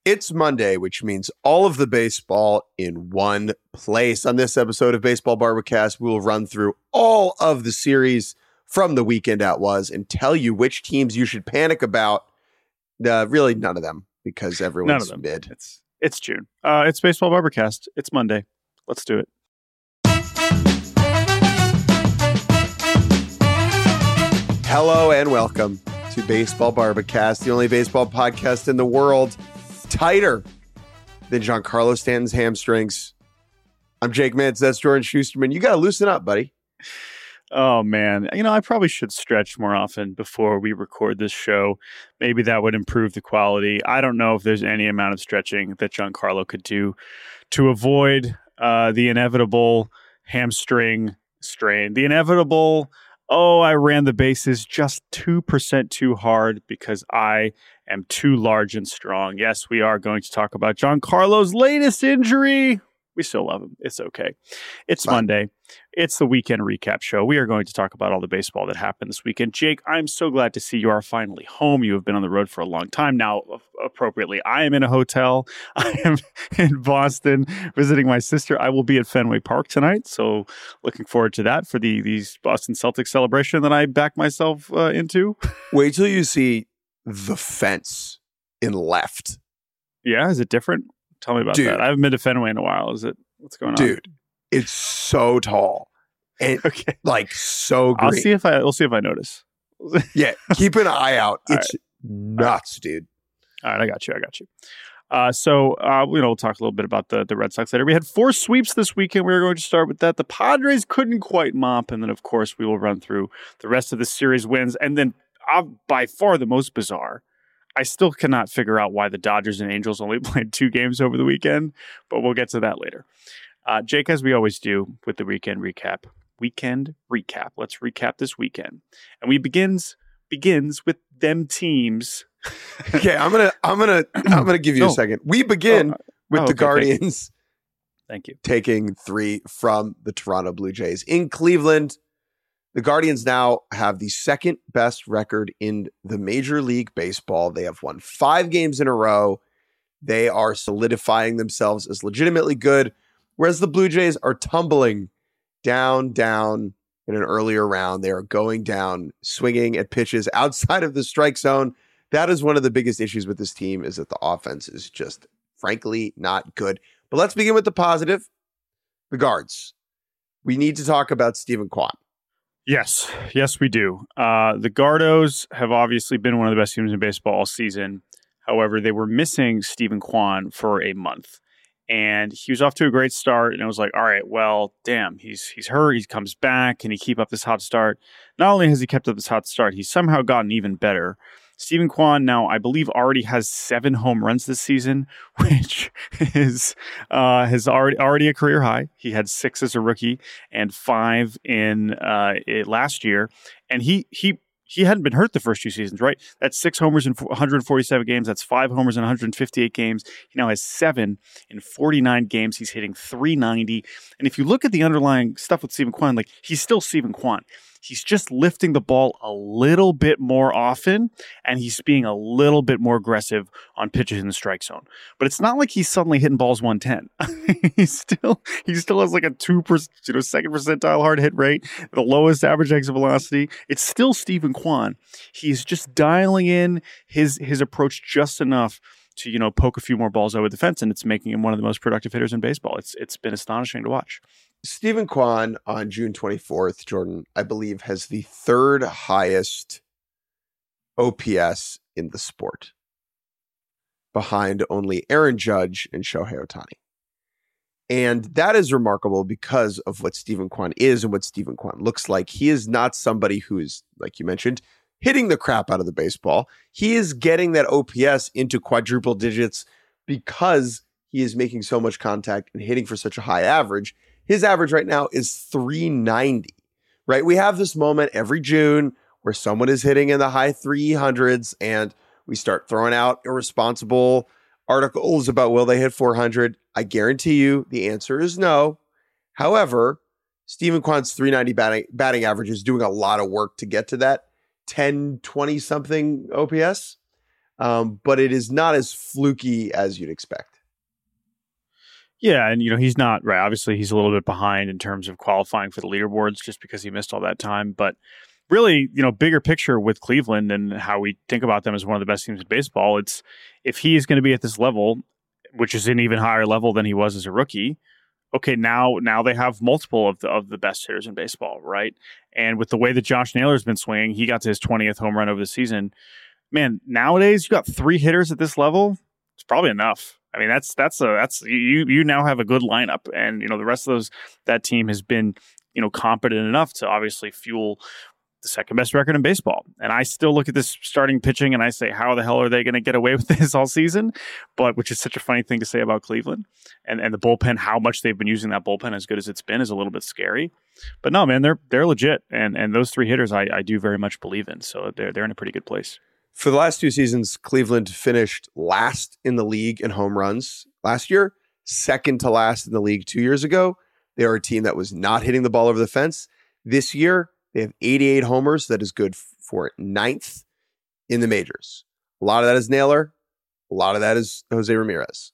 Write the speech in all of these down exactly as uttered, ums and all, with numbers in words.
It's Monday, which means all of the baseball in one place. On this episode of Baseball Barbacast, we will run through all of the series from the weekend that was and tell you which teams you should panic about. Uh, really, none of them, because everyone's none of them. mid. It's it's June. Uh, it's Baseball Barbacast. It's Monday. Let's do it. Hello and welcome to Baseball Barbacast, the only baseball podcast in the world tighter than Giancarlo Stanton's hamstrings. I'm Jake Mintz. That's Jordan Schusterman. You got to loosen up, buddy. Oh, man. You know, I probably should stretch more often before we record this show. Maybe that would improve the quality. I don't know if there's any amount of stretching that Giancarlo could do to avoid uh, the inevitable hamstring strain. The inevitable, oh, I ran the bases just two percent too hard because I am too large and strong. Yes, we are going to talk about Giancarlo's latest injury. We still love him. It's okay. It's Fine. Monday. It's the weekend recap show. We are going to talk about all the baseball that happened this weekend. Jake, I'm so glad to see you are finally home. You have been on the road for a long time now. Appropriately, I am in a hotel. I am in Boston visiting my sister. I will be at Fenway Park tonight, so looking forward to that for the these Boston Celtics celebration that I backed myself uh, into. Wait till you see the fence in left. Yeah, is it different? Tell me about Dude. that. I haven't been to Fenway in a while. Is it? What's going on? Dude, it's so tall. And okay. like so green. I'll see if I we'll see if I notice. Yeah, keep an eye out. All It's right. nuts, All right. dude. All right, I got you. I got you. Uh, so, uh, you know, we'll talk a little bit about the, the Red Sox later. We had four sweeps this weekend. We are going to start with that. The Padres couldn't quite mop. And then, of course, we will run through the rest of the series wins. And then, uh, by far the most bizarre, I still cannot figure out why the Dodgers and Angels only played two games over the weekend, but we'll get to that later. Uh, Jake, as we always do with the weekend recap, weekend recap. Let's recap this weekend. And we begins begins with them teams. Okay, I'm gonna I'm gonna I'm gonna give you no. a second. We begin oh, with oh, the okay, Guardians. Thank you. Taking three from the Toronto Blue Jays in Cleveland. The Guardians now have the second best record in the Major League Baseball. They have won five games in a row. They are solidifying themselves as legitimately good, whereas the Blue Jays are tumbling down, down in an earlier round. They are going down, swinging at pitches outside of the strike zone. That is one of the biggest issues with this team, is that the offense is just, frankly, not good. But let's begin with the positive. The Guards. We need to talk about Steven Kwan. Yes, yes, we do. Uh, the Gardos have obviously been one of the best teams in baseball all season. However, they were missing Steven Kwan for a month. And he was off to a great start. And it was like, all right, well, damn, he's he's hurt. He comes back. Can he keep up this hot start? Not only has he kept up this hot start, he's somehow gotten even better. Steven Kwan now, I believe, already has seven home runs this season, which is uh, has already already a career high. He had six as a rookie and five in uh, it last year, and he he he hadn't been hurt the first two seasons, right? That's six homers in one hundred forty-seven games. That's five homers in one hundred fifty-eight games. He now has seven in forty-nine games. He's hitting three ninety, and if you look at the underlying stuff with Steven Kwan, like he's still Steven Kwan. He's just lifting the ball a little bit more often, and he's being a little bit more aggressive on pitches in the strike zone. But it's not like he's suddenly hitting balls one ten. he's still he still has like a two percent, you know, second percentile hard hit rate, the lowest average exit velocity. It's still Steven Kwan. He's just dialing in his his approach just enough to, you know, poke a few more balls over the fence, and it's making him one of the most productive hitters in baseball. It's it's been astonishing to watch. Steven Kwan on June twenty-fourth, Jordan, I believe, has the third highest O P S in the sport, behind only Aaron Judge and Shohei Ohtani. And that is remarkable because of what Steven Kwan is and what Steven Kwan looks like. He is not somebody who is, like you mentioned, hitting the crap out of the baseball. He is getting that O P S into quadruple digits because he is making so much contact and hitting for such a high average. His average right now is three ninety, right? We have this moment every June where someone is hitting in the high three hundreds and we start throwing out irresponsible articles about, will they hit four hundred? I guarantee you the answer is no. However, Steven Kwan's three ninety batting, batting average is doing a lot of work to get to that ten, twenty something O P S. um, but it is not as fluky as you'd expect. Yeah, and you know he's not right. Obviously, he's a little bit behind in terms of qualifying for the leaderboards just because he missed all that time. But really, you know, bigger picture with Cleveland and how we think about them as one of the best teams in baseball. It's if he is going to be at this level, which is an even higher level than he was as a rookie. Okay, now now they have multiple of the of the best hitters in baseball, right? And with the way that Josh Naylor's been swinging, he got to his twentieth home run over the season. Man, nowadays you got three hitters at this level. It's probably enough. I mean, that's that's a that's you you now have a good lineup, and you know the rest of those that team has been you know competent enough to obviously fuel the second best record in baseball. And I still look at this starting pitching and I say, how the hell are they going to get away with this all season? But which is such a funny thing to say about Cleveland and and the bullpen. How much they've been using that bullpen, as good as it's been, is a little bit scary. But no, man, they're they're legit, and and those three hitters I I do very much believe in. So they're they're in a pretty good place. For the last two seasons, Cleveland finished last in the league in home runs last year, second to last in the league two years ago. They are a team that was not hitting the ball over the fence. This year, they have eighty-eight homers. That is good for ninth in the majors. A lot of that is Naylor. A lot of that is Jose Ramirez.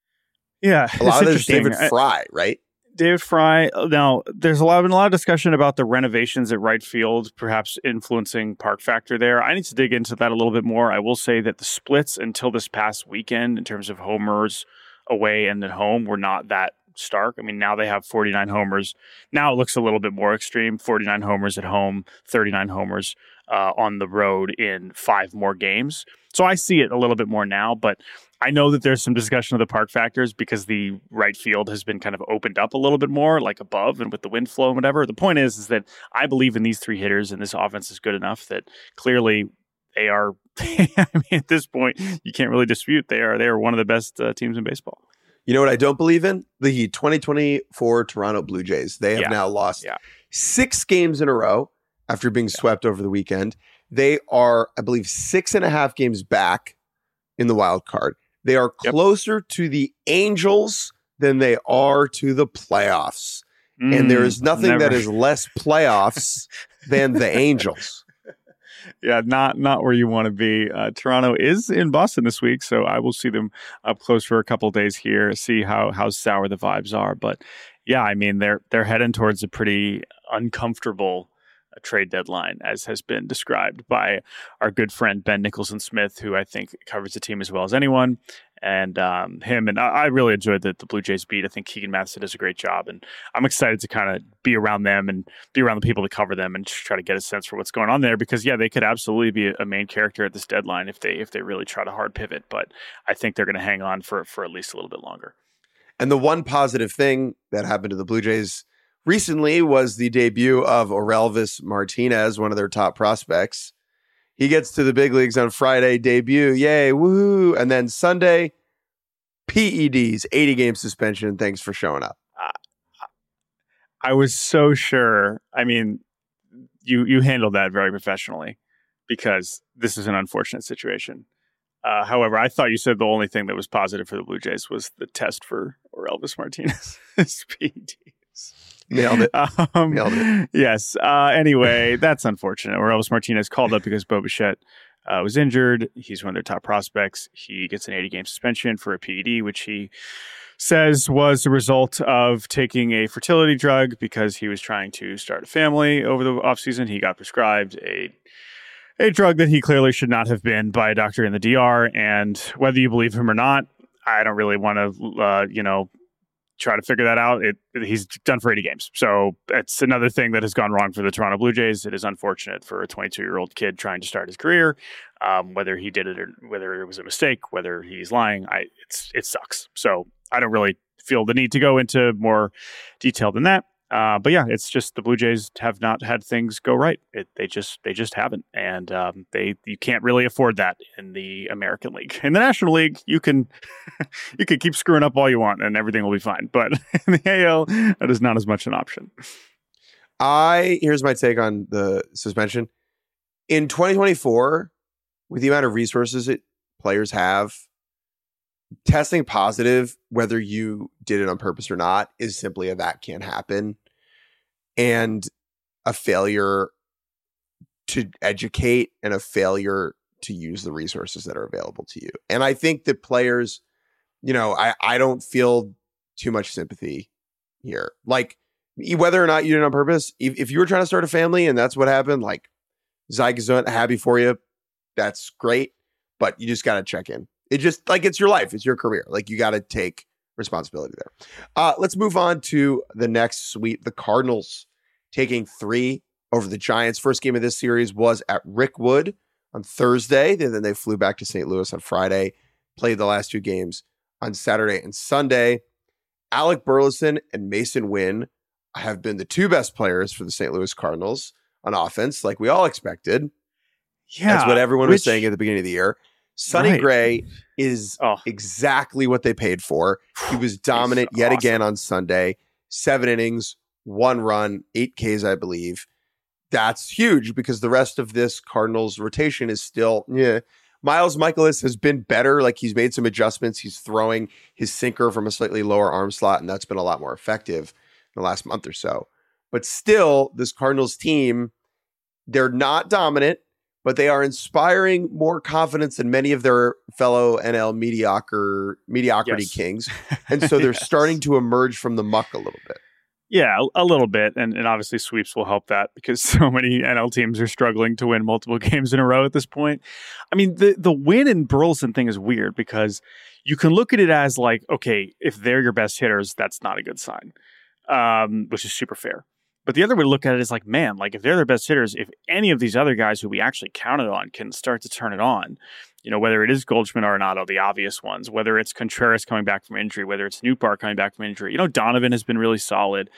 Yeah. A lot of that is David Fry, right? David Fry. Now, there's a lot, been a lot of discussion about the renovations at right field, perhaps influencing park factor there. I need to dig into that a little bit more. I will say that the splits until this past weekend in terms of homers away and at home were not that stark. I mean, now they have forty-nine homers. Now it looks a little bit more extreme. forty-nine homers at home, thirty-nine homers uh, on the road in five more games. So I see it a little bit more now, but I know that there's some discussion of the park factors because the right field has been kind of opened up a little bit more, like above and with the wind flow and whatever. The point is, is that I believe in these three hitters, and this offense is good enough that clearly they are, I mean, at this point, you can't really dispute they are, they are one of the best uh, teams in baseball. You know what I don't believe in? The twenty twenty-four Toronto Blue Jays. They have yeah. now lost yeah. six games in a row after being swept yeah. over the weekend. They are, I believe, six and a half games back in the wild card. They are closer yep. to the Angels than they are to the playoffs. Mm, and there is nothing never. that is less playoffs than the Angels. Yeah, not not where you want to be. Uh, Toronto is in Boston this week, so I will see them up close for a couple of days here, see how how sour the vibes are. But yeah, I mean they're they're heading towards a pretty uncomfortable uh, trade deadline, as has been described by our good friend Ben Nicholson-Smith, who I think covers the team as well as anyone. And um, him and I, I really enjoyed the, the Blue Jays beat. I think Keegan Matheson does a great job, and I'm excited to kind of be around them and be around the people that cover them and try to get a sense for what's going on there. Because yeah, they could absolutely be a, a main character at this deadline if they if they really try to hard pivot. But I think they're going to hang on for for at least a little bit longer. And the one positive thing that happened to the Blue Jays recently was the debut of Orelvis Martinez, one of their top prospects. He gets to the big leagues on Friday, debut, yay, woohoo. And then Sunday, P E Ds, eighty game suspension. Thanks for showing up. Uh, I was so sure. I mean, you you handled that very professionally because this is an unfortunate situation. Uh, however, I thought you said the only thing that was positive for the Blue Jays was the test for Orelvis Martinez's P E Ds. Nailed it. Um, Nailed it. Yes. Uh, anyway, that's unfortunate. Orelvis Martinez called up because Bo Bichette uh, was injured. He's one of their top prospects. He gets an eighty game suspension for a P E D, which he says was the result of taking a fertility drug because he was trying to start a family over the offseason. He got prescribed a a drug that he clearly should not have been by a doctor in the D R. And whether you believe him or not, I don't really want to, uh, you know, try to figure that out. It, he's done for eighty games. So it's another thing that has gone wrong for the Toronto Blue Jays. It is unfortunate for a twenty-two-year-old kid trying to start his career. Um, whether he did it or whether it was a mistake, whether he's lying, I it's it sucks. So I don't really feel the need to go into more detail than that. Uh, but yeah, it's just the Blue Jays have not had things go right. It, they just they just haven't, and um, they you can't really afford that in the American League. In the National League, you can you can keep screwing up all you want, and everything will be fine. But in the A L, that is not as much an option. I here's my take on the suspension. In twenty twenty-four, with the amount of resources it players have, testing positive, whether you did it on purpose or not, is simply a that can't happen. And a failure to educate and a failure to use the resources that are available to you. And I think that players, you know, I, I don't feel too much sympathy here. Like, whether or not you did it on purpose, if, if you were trying to start a family and that's what happened, like, Zygazont, happy for you. That's great. But you just got to check in. It just, like, it's your life. It's your career. Like, you got to take responsibility there. Uh, let's move on to the next sweep. The Cardinals taking three over the Giants. First game of this series was at Rickwood on Thursday. And then they flew back to Saint Louis on Friday, played the last two games on Saturday and Sunday. Alec Burleson and Mason Wynn have been the two best players for the Saint Louis Cardinals on offense, like we all expected. Yeah. That's what everyone which, was saying at the beginning of the year. Sonny right. Gray is oh. exactly what they paid for. He was dominant yet awesome. again on Sunday. Seven innings, one run, eight Ks, I believe. That's huge because the rest of this Cardinals rotation is still, yeah. Miles Michaelis has been better. Like, he's made some adjustments. He's throwing his sinker from a slightly lower arm slot, and that's been a lot more effective in the last month or so. But still, this Cardinals team, they're not dominant, but they are inspiring more confidence than many of their fellow N L mediocre mediocrity yes. kings. And so they're yes. starting to emerge from the muck a little bit. Yeah, a little bit. And, and obviously sweeps will help that because so many N L teams are struggling to win multiple games in a row at this point. I mean, the, the Wynn and Burleson thing is weird because you can look at it as like, okay, if they're your best hitters, that's not a good sign, um, which is super fair. But the other way to look at it is like, man, like if they're their best hitters, if any of these other guys who we actually counted on can start to turn it on, you know, whether it is Goldschmidt or Arenado, the obvious ones, whether it's Contreras coming back from injury, whether it's Nootbaar coming back from injury, you know, Donovan has been really solid.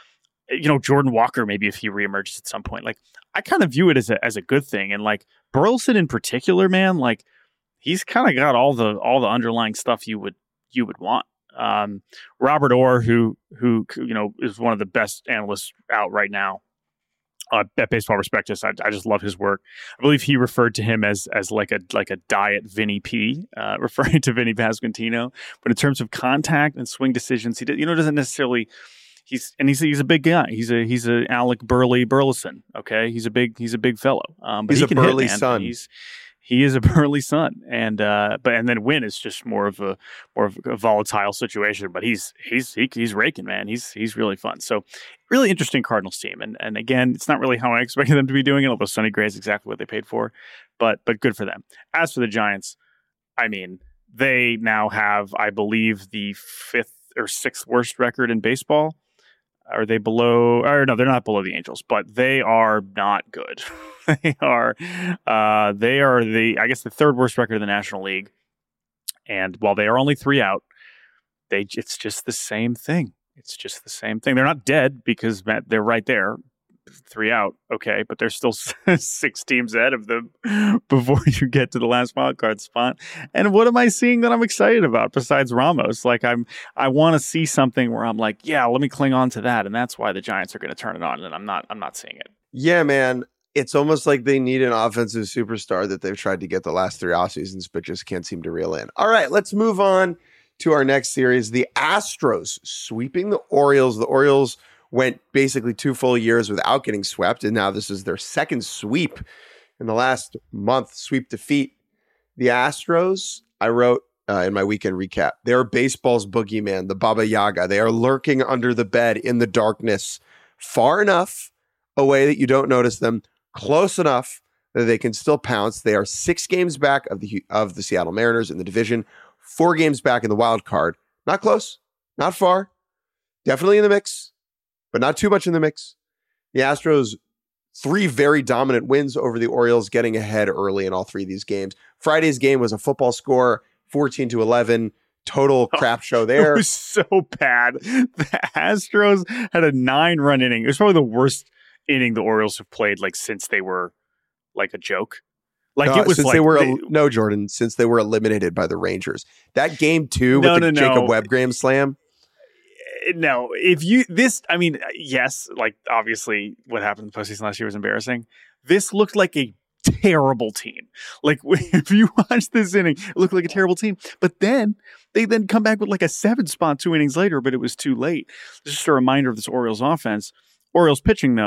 You know, Jordan Walker, maybe if he reemerges at some point, like I kind of view it as a, as a good thing. And like Burleson in particular, man, like he's kind of got all the, all the underlying stuff you would, you would want. Um, Robert Orr, who, who, you know, is one of the best analysts out right now, uh, at Baseball Prospectus. I, I just love his work. I believe he referred to him as, as like a, like a diet Vinny P, uh, referring to Vinny Pasquantino. But in terms of contact and swing decisions, he did, you know, doesn't necessarily, he's, and he's, he's a big guy. He's a, he's a Alec Burley Burleson. Okay. He's a big, he's a big fellow. Um, but he's he a can Burley hit, man. son. He's, He is a Burley son, and uh, but and then Wynn is just more of a more of a volatile situation. But he's he's he, he's raking, man. He's he's really fun. So really interesting Cardinals team, and and again, it's not really how I expected them to be doing it. Although Sonny Gray is exactly what they paid for, but but good for them. As for the Giants, I mean, they now have, I believe, the fifth or sixth worst record in baseball. Are they below? Or no, they're not below the Angels, but they are not good. they are, uh, they are the, I guess, the third worst record in the National League. And while they are only three out, they it's just the same thing. It's just the same thing. They're not dead because they're right there, three out. Okay, but there's still six teams ahead of them before you get to the last wild card spot. And what am I seeing that I'm excited about besides Ramos? Like I'm, I want to see something where I'm like, yeah, let me cling on to that, and that's why the Giants are going to turn it on. And I'm not, I'm not seeing it. Yeah, man. It's almost like they need an offensive superstar that they've tried to get the last three off seasons, but just can't seem to reel in. All right, let's move on to our next series. The Astros sweeping the Orioles. The Orioles went basically two full years without getting swept, and now this is their second sweep in the last month. Sweep defeat. The Astros, I wrote uh, in my weekend recap, they're baseball's boogeyman, the Baba Yaga. They are lurking under the bed in the darkness, far enough away that you don't notice them, close enough that they can still pounce. They are six games back of the of the Seattle Mariners in the division, four games back in the wild card. Not close, not far, definitely in the mix, but not too much in the mix. The Astros, three very dominant wins over the Orioles, getting ahead early in all three of these games. Friday's game was a football score, fourteen to eleven. Total crap show there. It was so bad. The Astros had a nine-run inning. It was probably the worst inning the Orioles have played like since they were like a joke. Like no, it was since like they were they, no Jordan since they were eliminated by the Rangers. That game two no, with the no, Jacob no. Webb Graham slam. No, if you this, I mean, yes, like obviously what happened in the postseason last year was embarrassing. This looked like a terrible team. Like if you watch this inning, it looked like a terrible team. But then they then come back with like a seven spot two innings later, but it was too late. Just a reminder of this Orioles offense. Orioles pitching though,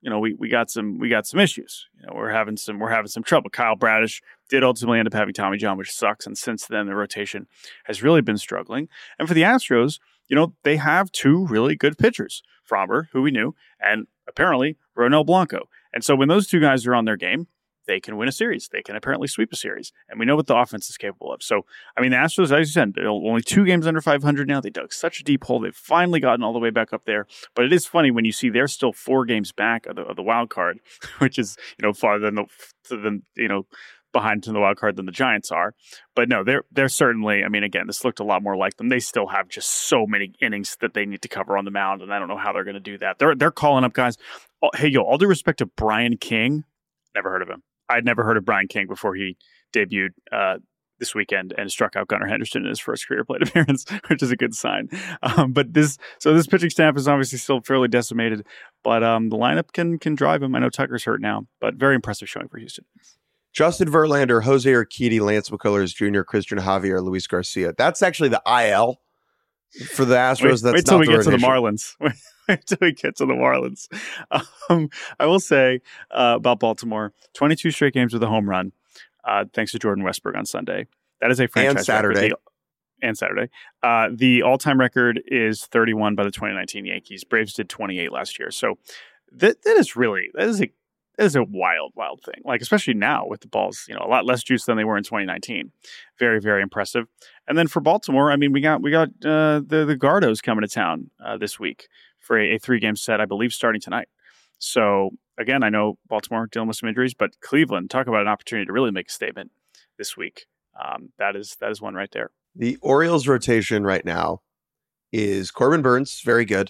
you know, we we got some we got some issues. You know, we're having some we're having some trouble. Kyle Bradish did ultimately end up having Tommy John, which sucks. And since then, the rotation has really been struggling. And for the Astros, you know, they have two really good pitchers, Framber, who we knew, and apparently Ronel Blanco. And so when those two guys are on their game, they can win a series. They can apparently sweep a series. And we know what the offense is capable of. So, I mean, the Astros, as you said, they're only two games under five hundred now. They dug such a deep hole. They've finally gotten all the way back up there. But it is funny when you see they're still four games back of the, of the wild card, which is, you know, farther than, the, than you know, behind to the wild card than the Giants are. But no, they're they're certainly, I mean, again, this looked a lot more like them. They still have just so many innings that they need to cover on the mound, and I don't know how they're going to do that. They're they're calling up guys. Oh, hey, yo, all due respect to Brian King, never heard of him. I'd never heard of Brian King before he debuted uh, this weekend and struck out Gunnar Henderson in his first career plate appearance, which is a good sign. Um, but this, so this pitching staff is obviously still fairly decimated, but um, the lineup can can drive him. I know Tucker's hurt now, but very impressive showing for Houston. Justin Verlander, Jose Urquidy, Lance McCullers Junior, Christian Javier, Luis Garcia. That's actually the I L for the Astros. Wait, That's wait till not we the get to the rotation. Marlins. Wait till we get to the Marlins. Um, I will say uh, about Baltimore, twenty-two straight games with a home run, uh, thanks to Jordan Westburg on Sunday. That is a franchise And Saturday. record. The, and Saturday. Uh, the all-time record is thirty-one by the twenty nineteen Yankees. Braves did twenty-eight last year. So that that is really, that is a That is a wild, wild thing. Like, especially now with the balls, you know, a lot less juice than they were in twenty nineteen. Very, very impressive. And then for Baltimore, I mean, we got we got uh, the the Gardos coming to town uh, this week for a, a three game set, I believe, starting tonight. So again, I know Baltimore dealing with some injuries, but Cleveland, talk about an opportunity to really make a statement this week. Um, that is that is one right there. The Orioles rotation right now is Corbin Burns, very good.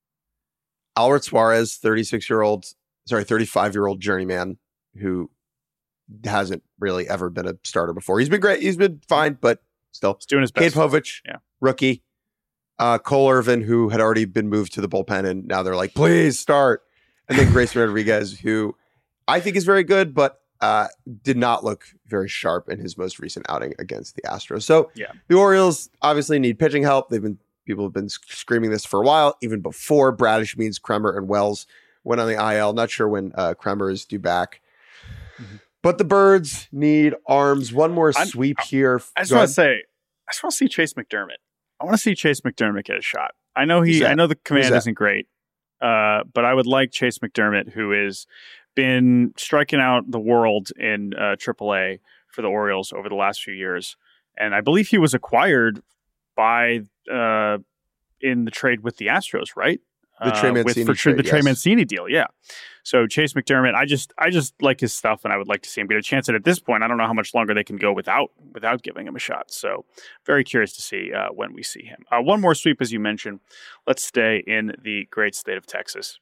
Albert Suarez, thirty-six year old. Sorry, thirty-five year old journeyman who hasn't really ever been a starter before. He's been great. He's been fine, but still. He's doing his best. Cade Povich, yeah. rookie. Uh, Cole Irvin, who had already been moved to the bullpen, and now they're like, please start. And then Grayson Rodriguez, who I think is very good, but uh, did not look very sharp in his most recent outing against the Astros. So yeah. the Orioles obviously need pitching help. They've been people have been screaming this for a while, even before Bradish, Means, Kremer, and Wells went on the I L. Not sure when uh, Kremer is due back. Mm-hmm. But the Birds need arms. One more I'm, sweep here. I just want to say, I just want to see Chase McDermott. I want to see Chase McDermott get a shot. I know he. I know the command isn't great, uh, but I would like Chase McDermott, who has been striking out the world in uh, triple A for the Orioles over the last few years, and I believe he was acquired by uh, in the trade with the Astros, right? The Trey Mancini, uh, with, for trade, the Trey yes. Mancini deal, yeah. So Chase McDermott, I just, I just like his stuff, and I would like to see him get a chance. And at this point, I don't know how much longer they can go without, without giving him a shot. So very curious to see uh, when we see him. Uh, one more sweep, as you mentioned. Let's stay in the great state of Texas.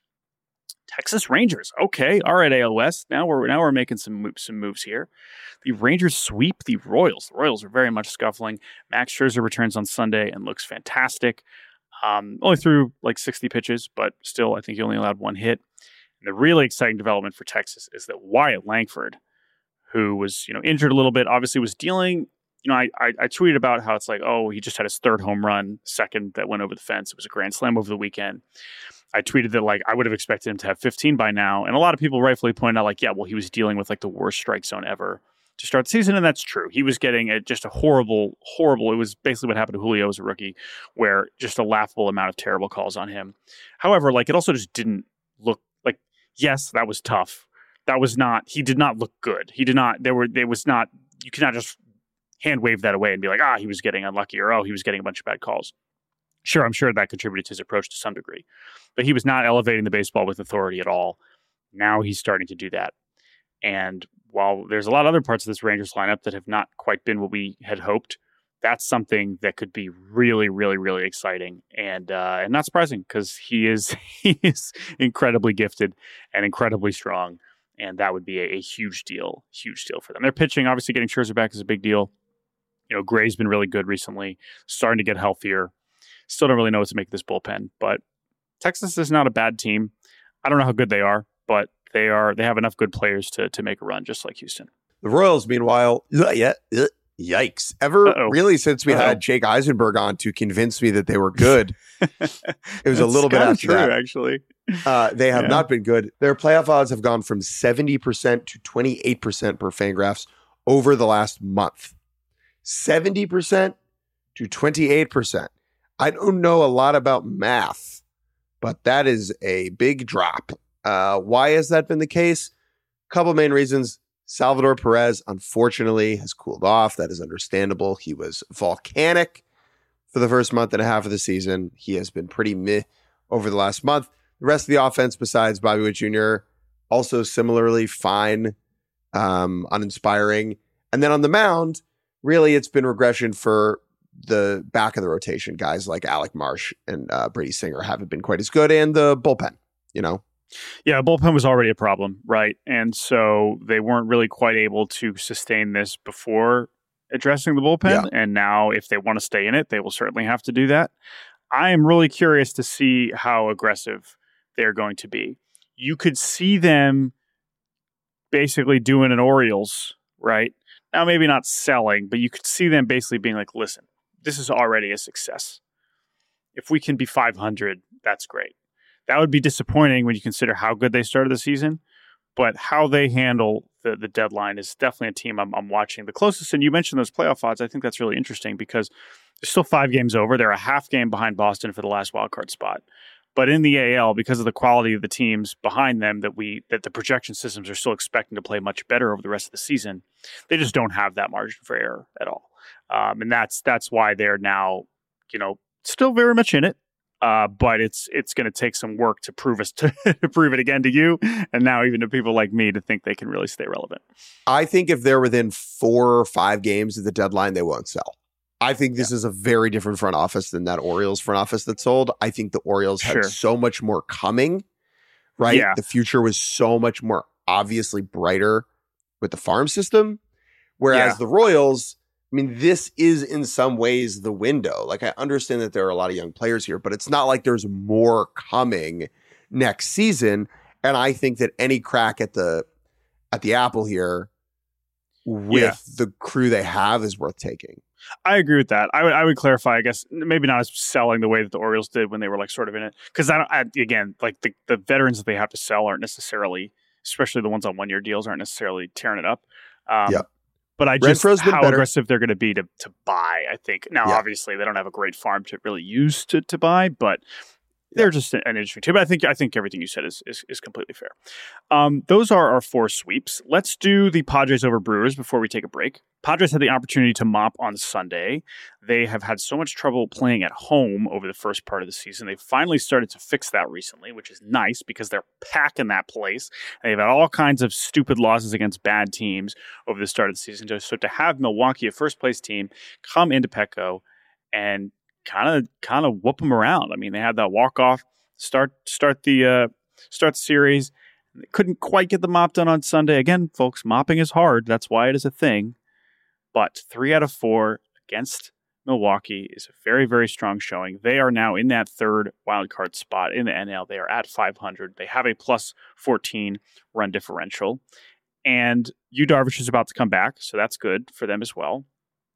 Texas Rangers. Okay, all right, A L West. Now we're now we're making some moves, some moves here. The Rangers sweep the Royals. The Royals are very much scuffling. Max Scherzer returns on Sunday and looks fantastic. Um, only threw like sixty pitches, but still, I think he only allowed one hit. And the really exciting development for Texas is that Wyatt Langford, who was, you know, injured a little bit, obviously was dealing, you know, I, I, I tweeted about how it's like, oh, he just had his third home run, second that went over the fence. It was a grand slam over the weekend. I tweeted that, like, I would have expected him to have fifteen by now. And a lot of people rightfully pointed out, like, yeah, well, he was dealing with like the worst strike zone ever to start the season, and that's true. He was getting a, just a horrible, horrible, it was basically what happened to Julio as a rookie, where just a laughable amount of terrible calls on him. However, like, it also just didn't look like, yes, that was tough. That was not, he did not look good. He did not, there were, there was not, you cannot just hand wave that away and be like, ah, he was getting unlucky, or oh, he was getting a bunch of bad calls. Sure, I'm sure that contributed to his approach to some degree, but he was not elevating the baseball with authority at all. Now he's starting to do that. And while there's a lot of other parts of this Rangers lineup that have not quite been what we had hoped, that's something that could be really, really, really exciting and uh, and not surprising, because he is he is incredibly gifted and incredibly strong, and that would be a, a huge deal, huge deal for them. Their pitching, obviously, getting Scherzer back is a big deal. You know, Gray's been really good recently, starting to get healthier. Still don't really know what to make of this bullpen, but Texas is not a bad team. I don't know how good they are, but they are. They have enough good players to to make a run, just like Houston. The Royals, meanwhile, yeah, Yikes. Ever Uh-oh. really since we Uh-oh. had Jake Eisenberg on to convince me that they were good. It was a little bit after true, that. Actually. Uh, they have Yeah. not been good. Their playoff odds have gone from seventy percent to twenty-eight percent per Fangraphs over the last month. seventy percent to twenty-eight percent. I don't know a lot about math, but that is a big drop. Uh, why has that been the case? Couple main reasons. Salvador Perez, unfortunately, has cooled off. That is understandable. He was volcanic for the first month and a half of the season. He has been pretty meh over the last month. The rest of the offense, besides Bobby Witt Junior, also similarly fine, um, uninspiring. And then on the mound, really, it's been regression for the back of the rotation. Guys like Alec Marsh and uh, Brady Singer haven't been quite as good, and the bullpen, you know. Yeah, bullpen was already a problem, right? And so they weren't really quite able to sustain this before addressing the bullpen. Yeah. And now if they want to stay in it, they will certainly have to do that. I am really curious to see how aggressive they're going to be. You could see them basically doing an Orioles, right? Now, maybe not selling, but you could see them basically being like, listen, this is already a success. If we can be five hundred, that's great. That would be disappointing when you consider how good they started the season, but how they handle the, the deadline is definitely a team I'm, I'm watching the closest. And you mentioned those playoff odds. I think that's really interesting because there's still five games over. They're a half game behind Boston for the last wildcard spot. But in the A L, because of the quality of the teams behind them that we that the projection systems are still expecting to play much better over the rest of the season, they just don't have that margin for error at all. Um, and that's that's why they're now, you know, still very much in it. Uh, but it's it's going to take some work to prove us to, to prove it again to you, and now even to people like me to think they can really stay relevant. I think if they're within four or five games of the deadline, they won't sell. I think this yeah. is a very different front office than that Orioles front office that sold. I think the Orioles had sure. so much more coming, right? Yeah. The future was so much more obviously brighter with the farm system, whereas yeah. the Royals, I mean, this is in some ways the window. Like, I understand that there are a lot of young players here, but it's not like there's more coming next season. And I think that any crack at the at the apple here with yeah. the crew they have is worth taking. I agree with that. I would I would clarify, I guess, maybe not as selling the way that the Orioles did when they were like sort of in it. Because I don't, I, again, like the, the veterans that they have to sell aren't necessarily, especially the ones on one year deals, aren't necessarily tearing it up. Um, yeah. But I just Renfro's how better. aggressive they're going to be to to buy. I think now, yeah. obviously, they don't have a great farm to really use to to buy, but they're just an interesting team. But I think I think everything you said is is, is completely fair. Um, those are our four sweeps. Let's do the Padres over Brewers before we take a break. Padres had the opportunity to mop on Sunday. They have had so much trouble playing at home over the first part of the season. They finally started to fix that recently, which is nice because they're packing that place. They've had all kinds of stupid losses against bad teams over the start of the season. So to have Milwaukee, a first place team, come into Petco and kind of kind of whoop them around. I mean, they had that walk off start start the uh, start the series. They couldn't quite get the mop done on Sunday. Again, folks, mopping is hard. That's why it is a thing. But three out of four against Milwaukee is a very, very strong showing. They are now in that third wildcard spot in the N L. They are at five hundred. They have a plus fourteen run differential. And Yu Darvish is about to come back, so that's good for them as well.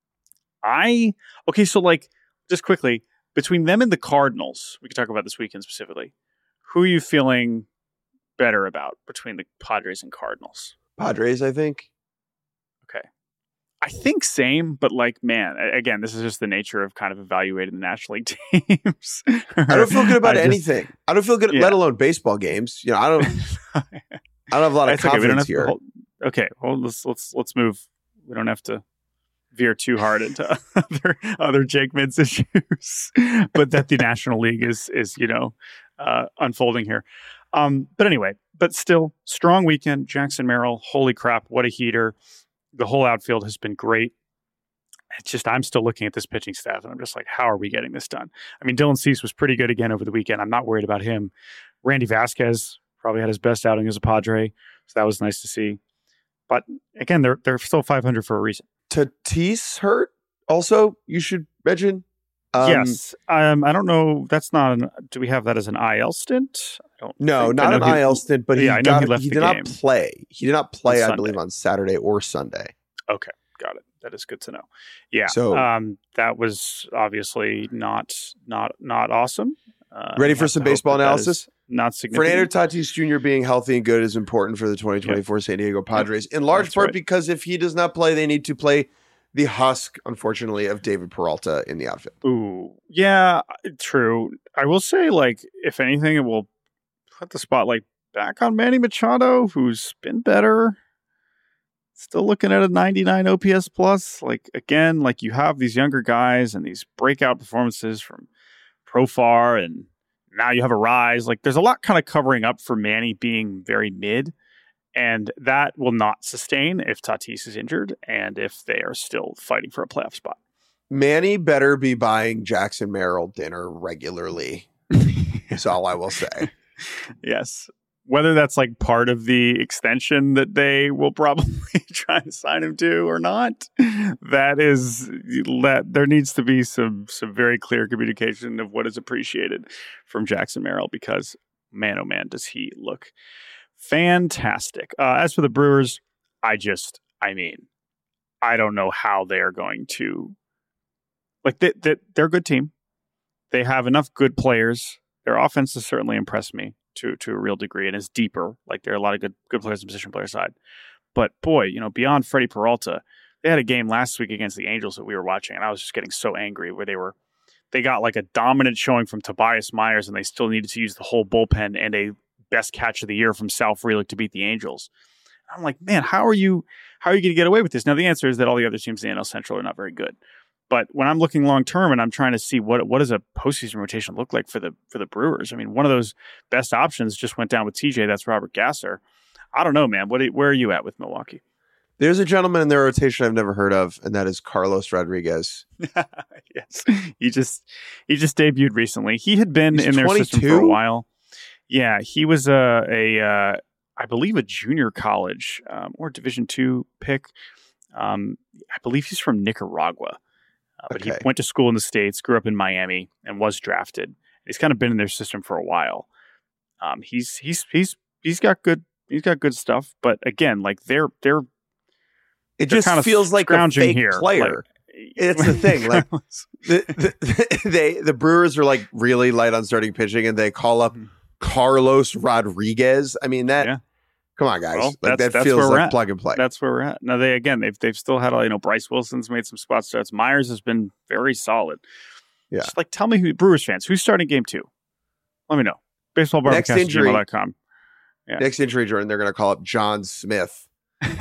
I, okay, so like, just quickly, between them and the Cardinals, we could talk about this weekend specifically, who are you feeling better about between the Padres and Cardinals? Padres, I think. Okay. I think same, but like, man, again, this is just the nature of kind of evaluating the National League teams. I don't feel good about I just, anything. I don't feel good, yeah. let alone baseball games. You know, I don't. I don't have a lot of That's okay. confidence We don't have here. to hold, okay, well, let's let's let's move. We don't have to veer too hard into other other Jake Mintz issues, but that the National League is is you know uh, unfolding here. Um, but anyway, but still strong weekend. Jackson Merrill, holy crap, what a heater! The whole outfield has been great. It's just I'm still looking at this pitching staff, and I'm just like, how are we getting this done? I mean, Dylan Cease was pretty good again over the weekend. I'm not worried about him. Randy Vasquez probably had his best outing as a Padre, so that was nice to see. But again, they're they're still five hundred for a reason. Tatis hurt. Also, you should mention. Um, yes, um, I don't know. That's not. An, do we have that as an I L stint? I don't no, think. not an he, I L stint, but he, yeah, I know got, he left he the did game. not play. He did not play, On I believe, on Saturday or Sunday. Okay, got it. that is good to know. Yeah. So um, that was obviously not not not awesome. Uh, ready for some baseball analysis? Not significant. Fernando Tatis Junior being healthy and good is important for the twenty twenty-four yep. San Diego Padres, yep. in large That's part right. because if he does not play, they need to play the husk, unfortunately, of David Peralta in the outfield. Ooh, yeah, true. I will say, like, if anything, it will put the spotlight back on Manny Machado, who's been better. Still looking at a ninety-nine O P S plus. Like, again, like you have these younger guys and these breakout performances from Profar, and now you have a rise. Like, there's a lot kind of covering up for Manny being very mid, and that will not sustain if Tatis is injured and if they are still fighting for a playoff spot. Manny better be buying Jackson Merrill dinner regularly. That's all I will say. Yes. Whether that's like part of the extension that they will probably try to sign him to or not, that is that there needs to be some some very clear communication of what is appreciated from Jackson Merrill, because man, oh man, does he look fantastic. Uh, as for the Brewers, I just, I mean, I don't know how they are going to, like, they, they, they're a good team. They have enough good players. Their offense has certainly impressed me to to a real degree and is deeper. Like, there are a lot of good good players on the position player side. But boy, you know, beyond Freddie Peralta, they had a game last week against the Angels that we were watching, and I was just getting so angry where they were, they got like a dominant showing from Tobias Myers, and they still needed to use the whole bullpen and a best catch of the year from Sal Frelick to beat the Angels. I'm like, man, how are you how are you going to get away with this? Now, the answer is that all the other teams in the N L Central are not very good. But when I'm looking long term and I'm trying to see what what does a postseason rotation look like for the for the Brewers, I mean, one of those best options just went down with T J. That's Robert Gasser. I don't know, man. What where are you at with Milwaukee? There's a gentleman in their rotation I've never heard of, and that is Carlos Rodriguez. Yes, he just he just debuted recently. He had been He's in their twenty-two? System for a while. Yeah, he was a a uh, I believe a junior college um, or Division two pick. Um, I believe he's from Nicaragua. Uh, but okay. He went to school in the States, grew up in Miami, and was drafted. He's kind of been in their system for a while. Um, he's he's he's he's got good he's got good stuff, but again, like they're they're it they're just kind of feels like a fake here. player. Like, it's the thing, like the, the, they the Brewers are like really light on starting pitching, and they call up Carlos Rodriguez. I mean that. Yeah. Come on, guys! Well, like that feels like plug and play. That's where we're at. Now they again they've they've still had, you know, Bryce Wilson's made some spot starts. Myers has been very solid. Yeah. Just like, tell me who Brewers fans who's starting game two. Let me know. Baseball Next injury. dot com. Yeah. Next injury, Jordan. They're going to call up John Smith.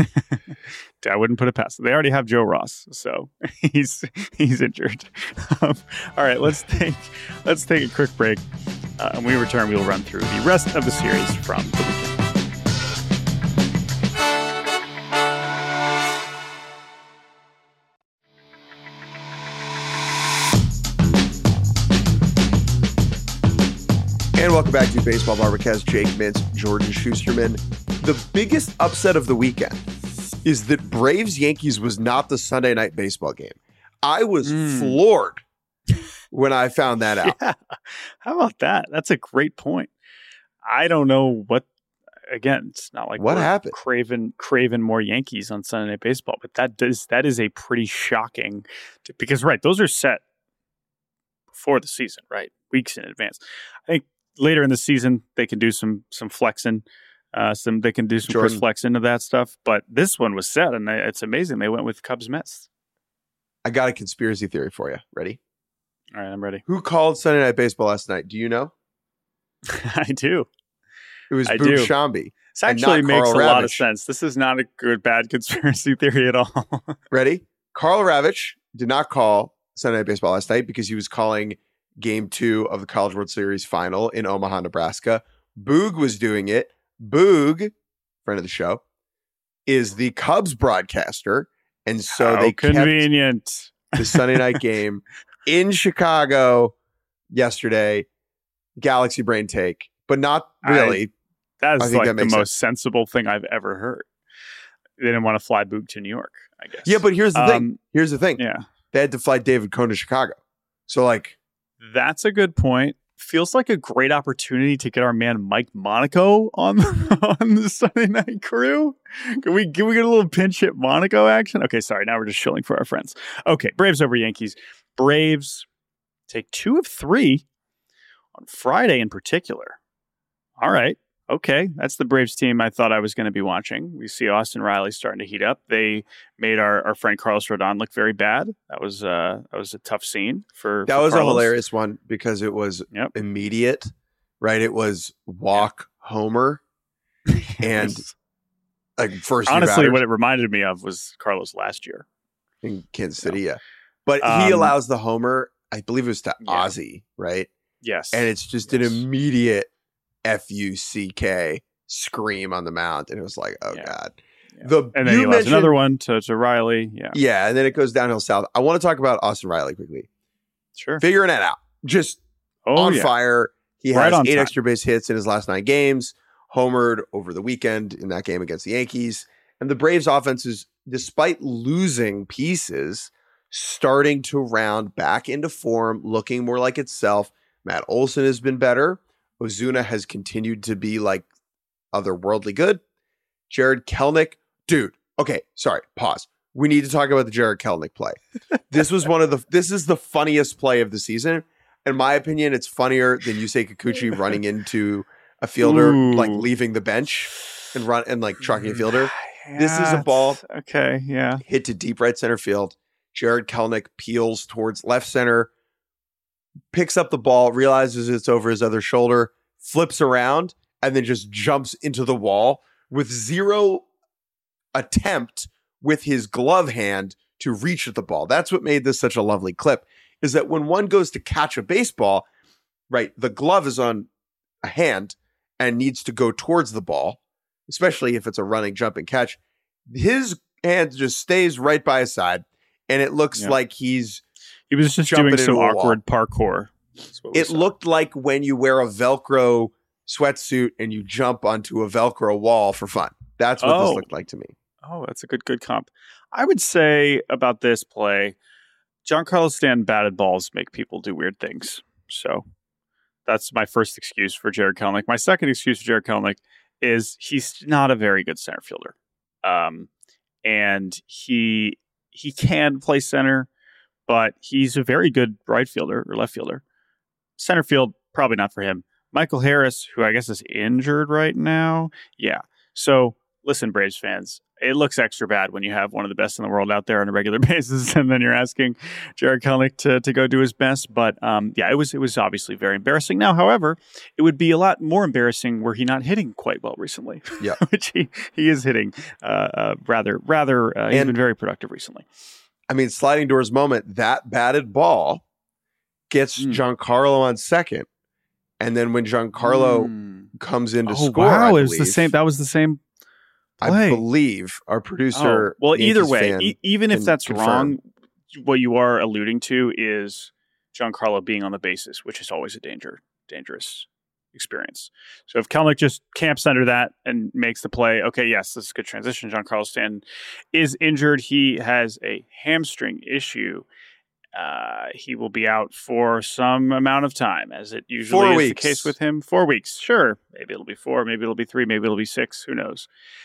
I wouldn't put it past them. They already have Joe Ross, so he's he's injured. Um, all right, let's take let's take a quick break. Uh, and when we return, we will run through the rest of the series from the weekend. And welcome back to Baseball Barbercast. Jake Mintz, Jordan Schusterman. The biggest upset of the weekend is that Braves-Yankees was not the Sunday night baseball game. I was mm. floored when I found that out. Yeah. How about that? That's a great point. I don't know what, again, it's not like what we're happened? Craving, craving more Yankees on Sunday night baseball, but that does that is a pretty shocking, to, because, right, those are set before the season, right? Weeks in advance. I think later in the season, they can do some some flexing. Uh, some they can do some Chris flex into that stuff. But this one was set, and it's amazing. They went with Cubs Mets. I got a conspiracy theory for you. Ready? All right, I'm ready. Who called Sunday Night Baseball last night? Do you know? I do. It was Boog Sciambi. This actually makes Carl a Ravitch. lot of sense. This is not a good, bad conspiracy theory at all. Ready? Karl Ravitch did not call Sunday Night Baseball last night because he was calling Game two of the College World Series final in Omaha, Nebraska. Boog was doing it. Boog, friend of the show, is the Cubs broadcaster. And so How they convenient. kept the Sunday night game in Chicago yesterday. Galaxy brain take, but not really. I, that's I like that the most sense. sensible thing I've ever heard. They didn't want to fly Boog to New York, I guess. Yeah, but here's the um, thing. Here's the thing. Yeah. They had to fly David Cone to Chicago. So, like, that's a good point. feels like a great opportunity to get our man Mike Monaco on on the Sunday Night Crew. Can we can we get a little pinch hit Monaco action? Okay, sorry. Now we're just shilling for our friends. Okay, Braves over Yankees. Braves take two of three on Friday in particular. All right. Okay, that's the Braves team I thought I was going to be watching. We see Austin Riley starting to heat up. They made our, our friend Carlos Rodon look very bad. That was uh, that was a tough scene for that for was Carlos. a hilarious one because it was yep. immediate, right? It was walk yep. homer, and like first. Honestly, what it reminded me of was Carlos last year in Kansas City. Yeah, but um, he allows the homer. I believe it was to yeah. Ozzy, right? Yes, and it's just yes. an immediate F U C K scream on the mound, and it was like, oh yeah. god. Yeah. The and then he lost another one to, to Riley. Yeah, yeah, and then it goes downhill south. I want to talk about Austin Riley quickly. Sure, figuring it out, just oh, on yeah. fire. He right has eight time. extra base hits in his last nine games. Homered over the weekend in that game against the Yankees, and the Braves' offense is, despite losing pieces, starting to round back into form, looking more like itself. Matt Olson has been better. Ozuna has continued to be like otherworldly good. Jared Kelenic, dude. Okay, sorry. Pause. We need to talk about the Jared Kelenic play. This was one of the. This is the funniest play of the season, in my opinion. It's funnier than Yusei Kikuchi running into a fielder, Ooh. like leaving the bench and run and like trucking a fielder. Yeah, this is a ball. Okay, yeah, hit to deep right center field. Jared Kelenic peels towards left center, picks up the ball, realizes it's over his other shoulder, flips around, and then just jumps into the wall with zero attempt with his glove hand to reach at the ball. That's what made this such a lovely clip, is that when one goes to catch a baseball, right, the glove is on a hand and needs to go towards the ball, especially if it's a running, jumping catch. His hand just stays right by his side, and it looks yeah. like he's He was just doing some awkward parkour. It saw. looked like when you wear a Velcro sweatsuit and you jump onto a Velcro wall for fun. That's what oh. this looked like to me. Oh, that's a good, good comp. I would say about this play, Giancarlo Stanton batted balls make people do weird things. So that's my first excuse for Jared Kelenic. My second excuse for Jared Kelenic is he's not a very good center fielder. Um, and he he can play center, but he's a very good right fielder or left fielder. Center field, probably not for him. Michael Harris, who I guess is injured right now. Yeah. So listen, Braves fans, it looks extra bad when you have one of the best in the world out there on a regular basis, and then you're asking Jared Kelenic to, to go do his best. But um, yeah, it was it was obviously very embarrassing. Now, however, it would be a lot more embarrassing were he not hitting quite well recently. Yeah, which he, he is hitting uh, uh, rather rather. Uh, he's and, been very productive recently. I mean, sliding doors moment. That batted ball gets mm. Giancarlo on second, and then when Giancarlo mm. comes in to oh, score, wow, I it was the same. That was the same. Play. I believe our producer. Oh, well, Yankees either way, e- even if that's confirm. wrong, what you are alluding to is Giancarlo being on the bases, which is always a danger, dangerous experience. So if Kelenic just camps under that and makes the play, okay, yes, this is a good transition. Giancarlo Stanton is injured. He has a hamstring issue. Uh, he will be out for some amount of time, as it usually four is weeks. the case with him. Four weeks, sure. Maybe it'll be four. Maybe it'll be three. Maybe it'll be six. Who knows?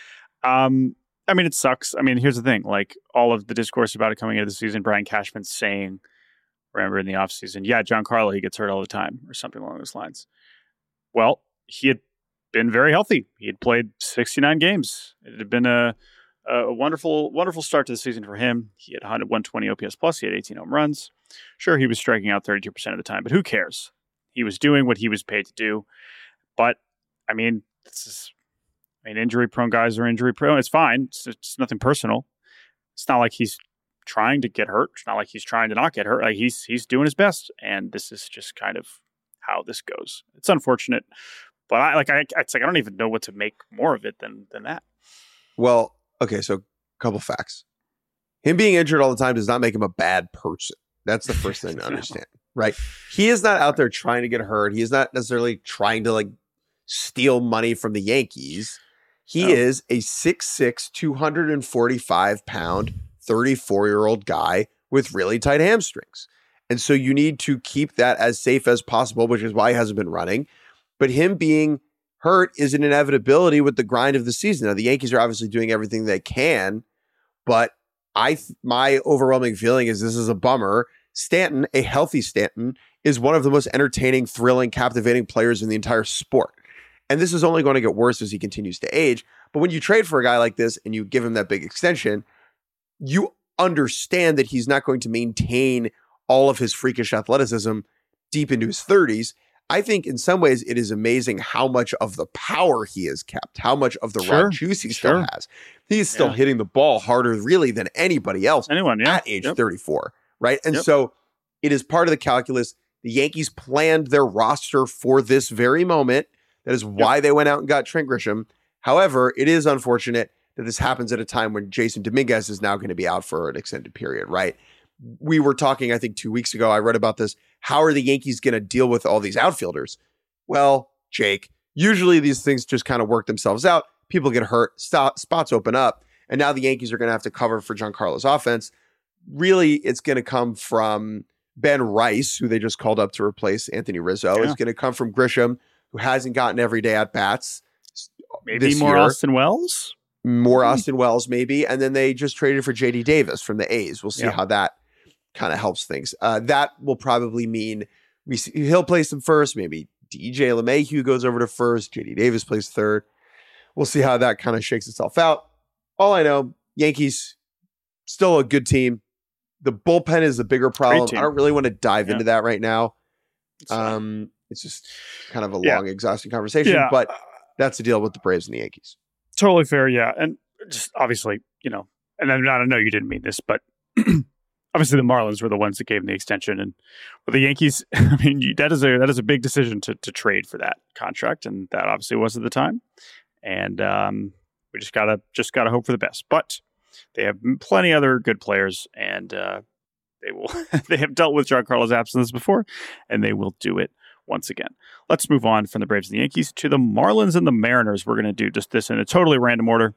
Um, I mean, it sucks. I mean, here's the thing. Like, all of the discourse about it coming into the season, Brian Cashman saying, remember in the offseason, yeah, Giancarlo, he gets hurt all the time, or something along those lines. Well, he had been very healthy. He had played sixty-nine games. It had been a, a wonderful, wonderful start to the season for him. He had one twenty O P S plus. He had eighteen home runs. Sure, he was striking out thirty-two percent of the time, but who cares? He was doing what he was paid to do. But, I mean, this is... I mean, injury-prone guys are injury-prone. It's fine. It's, it's nothing personal. It's not like he's trying to get hurt. It's not like he's trying to not get hurt. Like he's he's doing his best, and this is just kind of how this goes. It's unfortunate, but I like I it's like I don't even know what to make more of it than than that. Well, okay, so a couple facts. Him being injured all the time does not make him a bad person. That's the first thing to understand, right? He is not out there trying to get hurt. He is not necessarily trying to like steal money from the Yankees. He oh. is a six six, two hundred forty-five pound, thirty-four-year-old guy with really tight hamstrings. And so you need to keep that as safe as possible, which is why he hasn't been running. But him being hurt is an inevitability with the grind of the season. Now, the Yankees are obviously doing everything they can, but I my overwhelming feeling is this is a bummer. Stanton, a healthy Stanton, is one of the most entertaining, thrilling, captivating players in the entire sport. And this is only going to get worse as he continues to age. But when you trade for a guy like this and you give him that big extension, you understand that he's not going to maintain all of his freakish athleticism deep into his thirties. I think in some ways it is amazing how much of the power he has kept, how much of the Sure, raw juice he sure. still has. He's still Yeah. hitting the ball harder really than anybody else Anyone, yeah. at age Yep. thirty-four, right? And Yep. so it is part of the calculus. The Yankees planned their roster for this very moment. That is why they went out and got Trent Grisham. However, it is unfortunate that this happens at a time when Jason Dominguez is now going to be out for an extended period, right? We were talking, I think, two weeks ago. I read about this. How are the Yankees going to deal with all these outfielders? Well, Jake, usually these things just kind of work themselves out. People get hurt, stop, spots open up, and now the Yankees are going to have to cover for Giancarlo's offense. Really, it's going to come from Ben Rice, who they just called up to replace Anthony Rizzo. Yeah. It's going to come from Grisham, who hasn't gotten everyday at-bats. Maybe this more year. Austin Wells? More Maybe. Austin Wells, maybe. And then they just traded for J D Davis from the A's. We'll see Yeah. how that kind of helps things. Uh, that will probably mean we see, he'll play some first. Maybe D J LeMahieu goes over to first. J D Davis plays third. We'll see how that kind of shakes itself out. All I know, Yankees, still a good team. The bullpen is a bigger problem. team. I don't really want to dive Yeah. into that right now. It's fine. Um, it's just kind of a Yeah. long, exhausting conversation, Yeah. but that's the deal with the Braves and the Yankees. Totally fair, yeah. And just obviously, you know, and I don't know you didn't mean this, but obviously the Marlins were the ones that gave him the extension. And with the Yankees, I mean, you, that is a that is a big decision to to trade for that contract. And that obviously was at the time. And um, we just gotta just gotta hope for the best. But they have plenty other good players, and uh, they will they have dealt with Giancarlo's absence before, and they will do it once again. Let's move on from the Braves and the Yankees to the Marlins and the Mariners. We're going to do just this in a totally random order,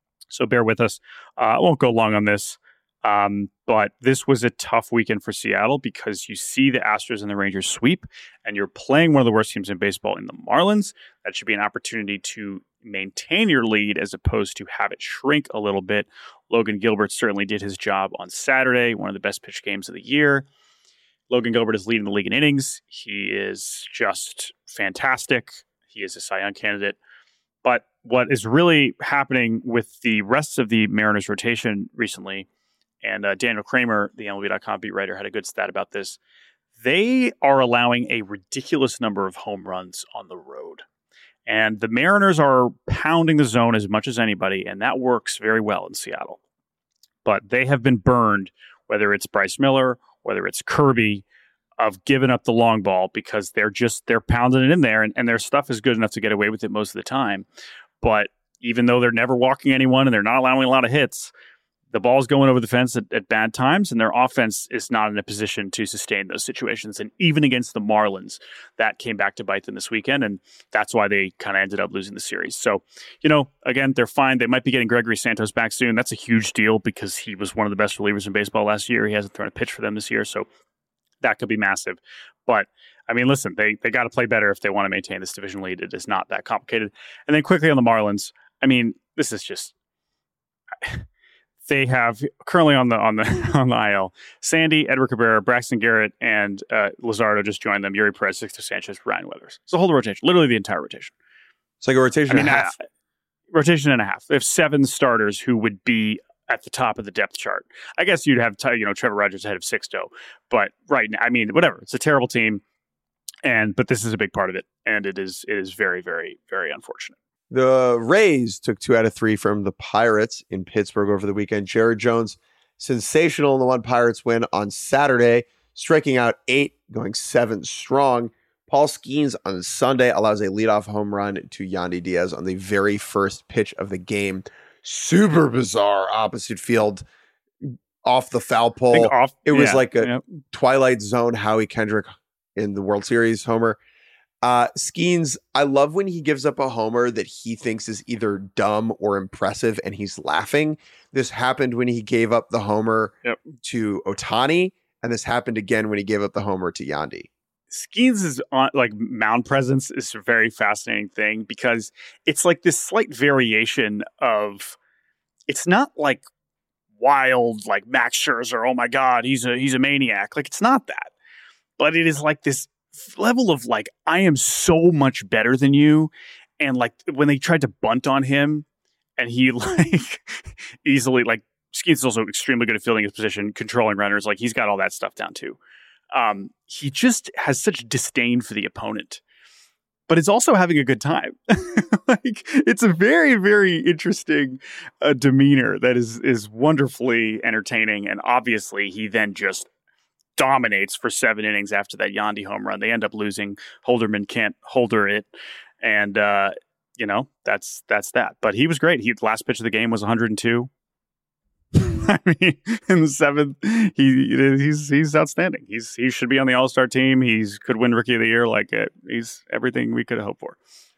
so bear with us. Uh, I won't go long on this, um, but this was a tough weekend for Seattle because you see the Astros and the Rangers sweep, and you're playing one of the worst teams in baseball in the Marlins. That should be an opportunity to maintain your lead as opposed to have it shrink a little bit. Logan Gilbert certainly did his job on Saturday, one of the best pitch games of the year. Logan Gilbert is leading the league in innings. He is just fantastic. He is a Cy Young candidate. But what is really happening with the rest of the Mariners rotation recently, and uh, Daniel Kramer, the M L B dot com beat writer, had a good stat about this. They are allowing a ridiculous number of home runs on the road. And the Mariners are pounding the zone as much as anybody, and that works very well in Seattle. But they have been burned, whether it's Bryce Miller, whether it's Kirby, of giving up the long ball because they're just, they're pounding it in there, and, and their stuff is good enough to get away with it most of the time. But even though they're never walking anyone and they're not allowing a lot of hits, the ball's going over the fence at, at bad times, and their offense is not in a position to sustain those situations. And even against the Marlins, that came back to bite them this weekend, and that's why they kind of ended up losing the series. So, you know, again, they're fine. They might be getting Gregory Santos back soon. That's a huge deal because he was one of the best relievers in baseball last year. He hasn't thrown a pitch for them this year, so that could be massive. But, I mean, listen, they, they got to play better if they want to maintain this division lead. It is not that complicated. And then quickly on the Marlins, I mean, this is just... They have currently on the on the on the I L Sandy, Edward Cabrera, Braxton Garrett, and uh, Luzardo just joined them. Yuri Perez, Sixto Sanchez, Ryan Weathers. It's a whole rotation, literally the entire rotation. It's like a rotation I mean, and a half. uh, rotation and a half. They have seven starters who would be at the top of the depth chart. I guess you'd have you know Trevor Rogers ahead of Sixto, but right now, I mean, whatever. It's a terrible team, and but this is a big part of it, and it is it is very very very unfortunate. The Rays took two out of three from the Pirates in Pittsburgh over the weekend. Jared Jones, sensational in the one Pirates win on Saturday, striking out eight, going seven strong. Paul Skeens on Sunday allows a leadoff home run to Yandy Diaz on the very first pitch of the game. Super bizarre opposite field off the foul pole. Off, it was yeah, like a yeah. Twilight Zone Howie Kendrick in the World Series homer. Uh, Skeens, I love when he gives up a homer that he thinks is either dumb or impressive and he's laughing. This happened when he gave up the homer Yep. to Ohtani, And this happened again when he gave up the homer to Yandy. Skeens is on like mound presence is a very fascinating thing because it's like this slight variation of it's not like wild like Max Scherzer, oh my God, he's a he's a maniac. Like it's not that. But it is like this level of like I am so much better than you. And like when they tried to bunt on him and he like easily like Skeens is also extremely good at filling his position, controlling runners, like he's got all that stuff down too. Um, he just has such disdain for the opponent, but it's also having a good time. Like it's a very, very interesting uh, demeanor that is is wonderfully entertaining. And obviously, he then just dominates for seven innings after that Yandy home run. They end up losing. Holderman can't holder it, and uh, you know that's that's that. But he was great. He last pitch of the game was one hundred two. I mean, in the seventh, he he's he's outstanding. He's he should be on the All-Star team. He's could win Rookie of the Year. Like it, he's everything we could have hoped for.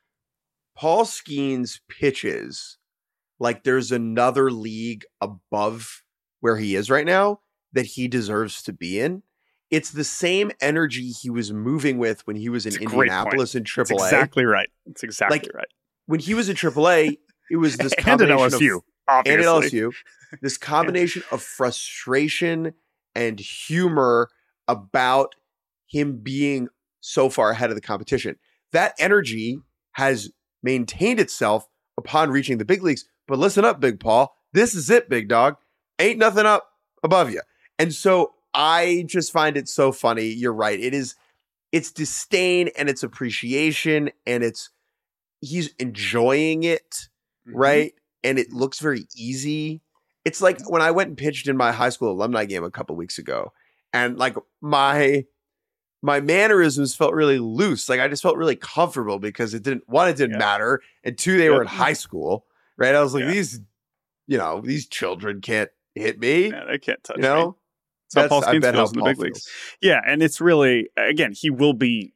Paul Skeens pitches like there's another league above where he is right now that he deserves to be in. It's the same energy he was moving with when he was in Indianapolis in triple A. That's exactly right. It's exactly like, right. When he was in triple A, it was this and combination at L S U, of, obviously. and at L S U. This combination of frustration and humor about him being so far ahead of the competition. That energy has maintained itself upon reaching the big leagues. But listen up, Big Paul. This is it, big dog. Ain't nothing up above you. And so I just find it so funny. You're right. It is, it's disdain and it's appreciation and it's, he's enjoying it, mm-hmm. right? And it looks very easy. It's like when I went and pitched in my high school alumni game a couple weeks ago, and like my my mannerisms felt really loose. Like I just felt really comfortable because it didn't one, it didn't yeah. matter, and two, they yep. were in high school, right? I was like, yeah. these, you know, these children can't hit me. Yeah, they can't touch you know? me. That's how Paul Skeens feels in the big feels. leagues. Yeah, and it's really again, he will be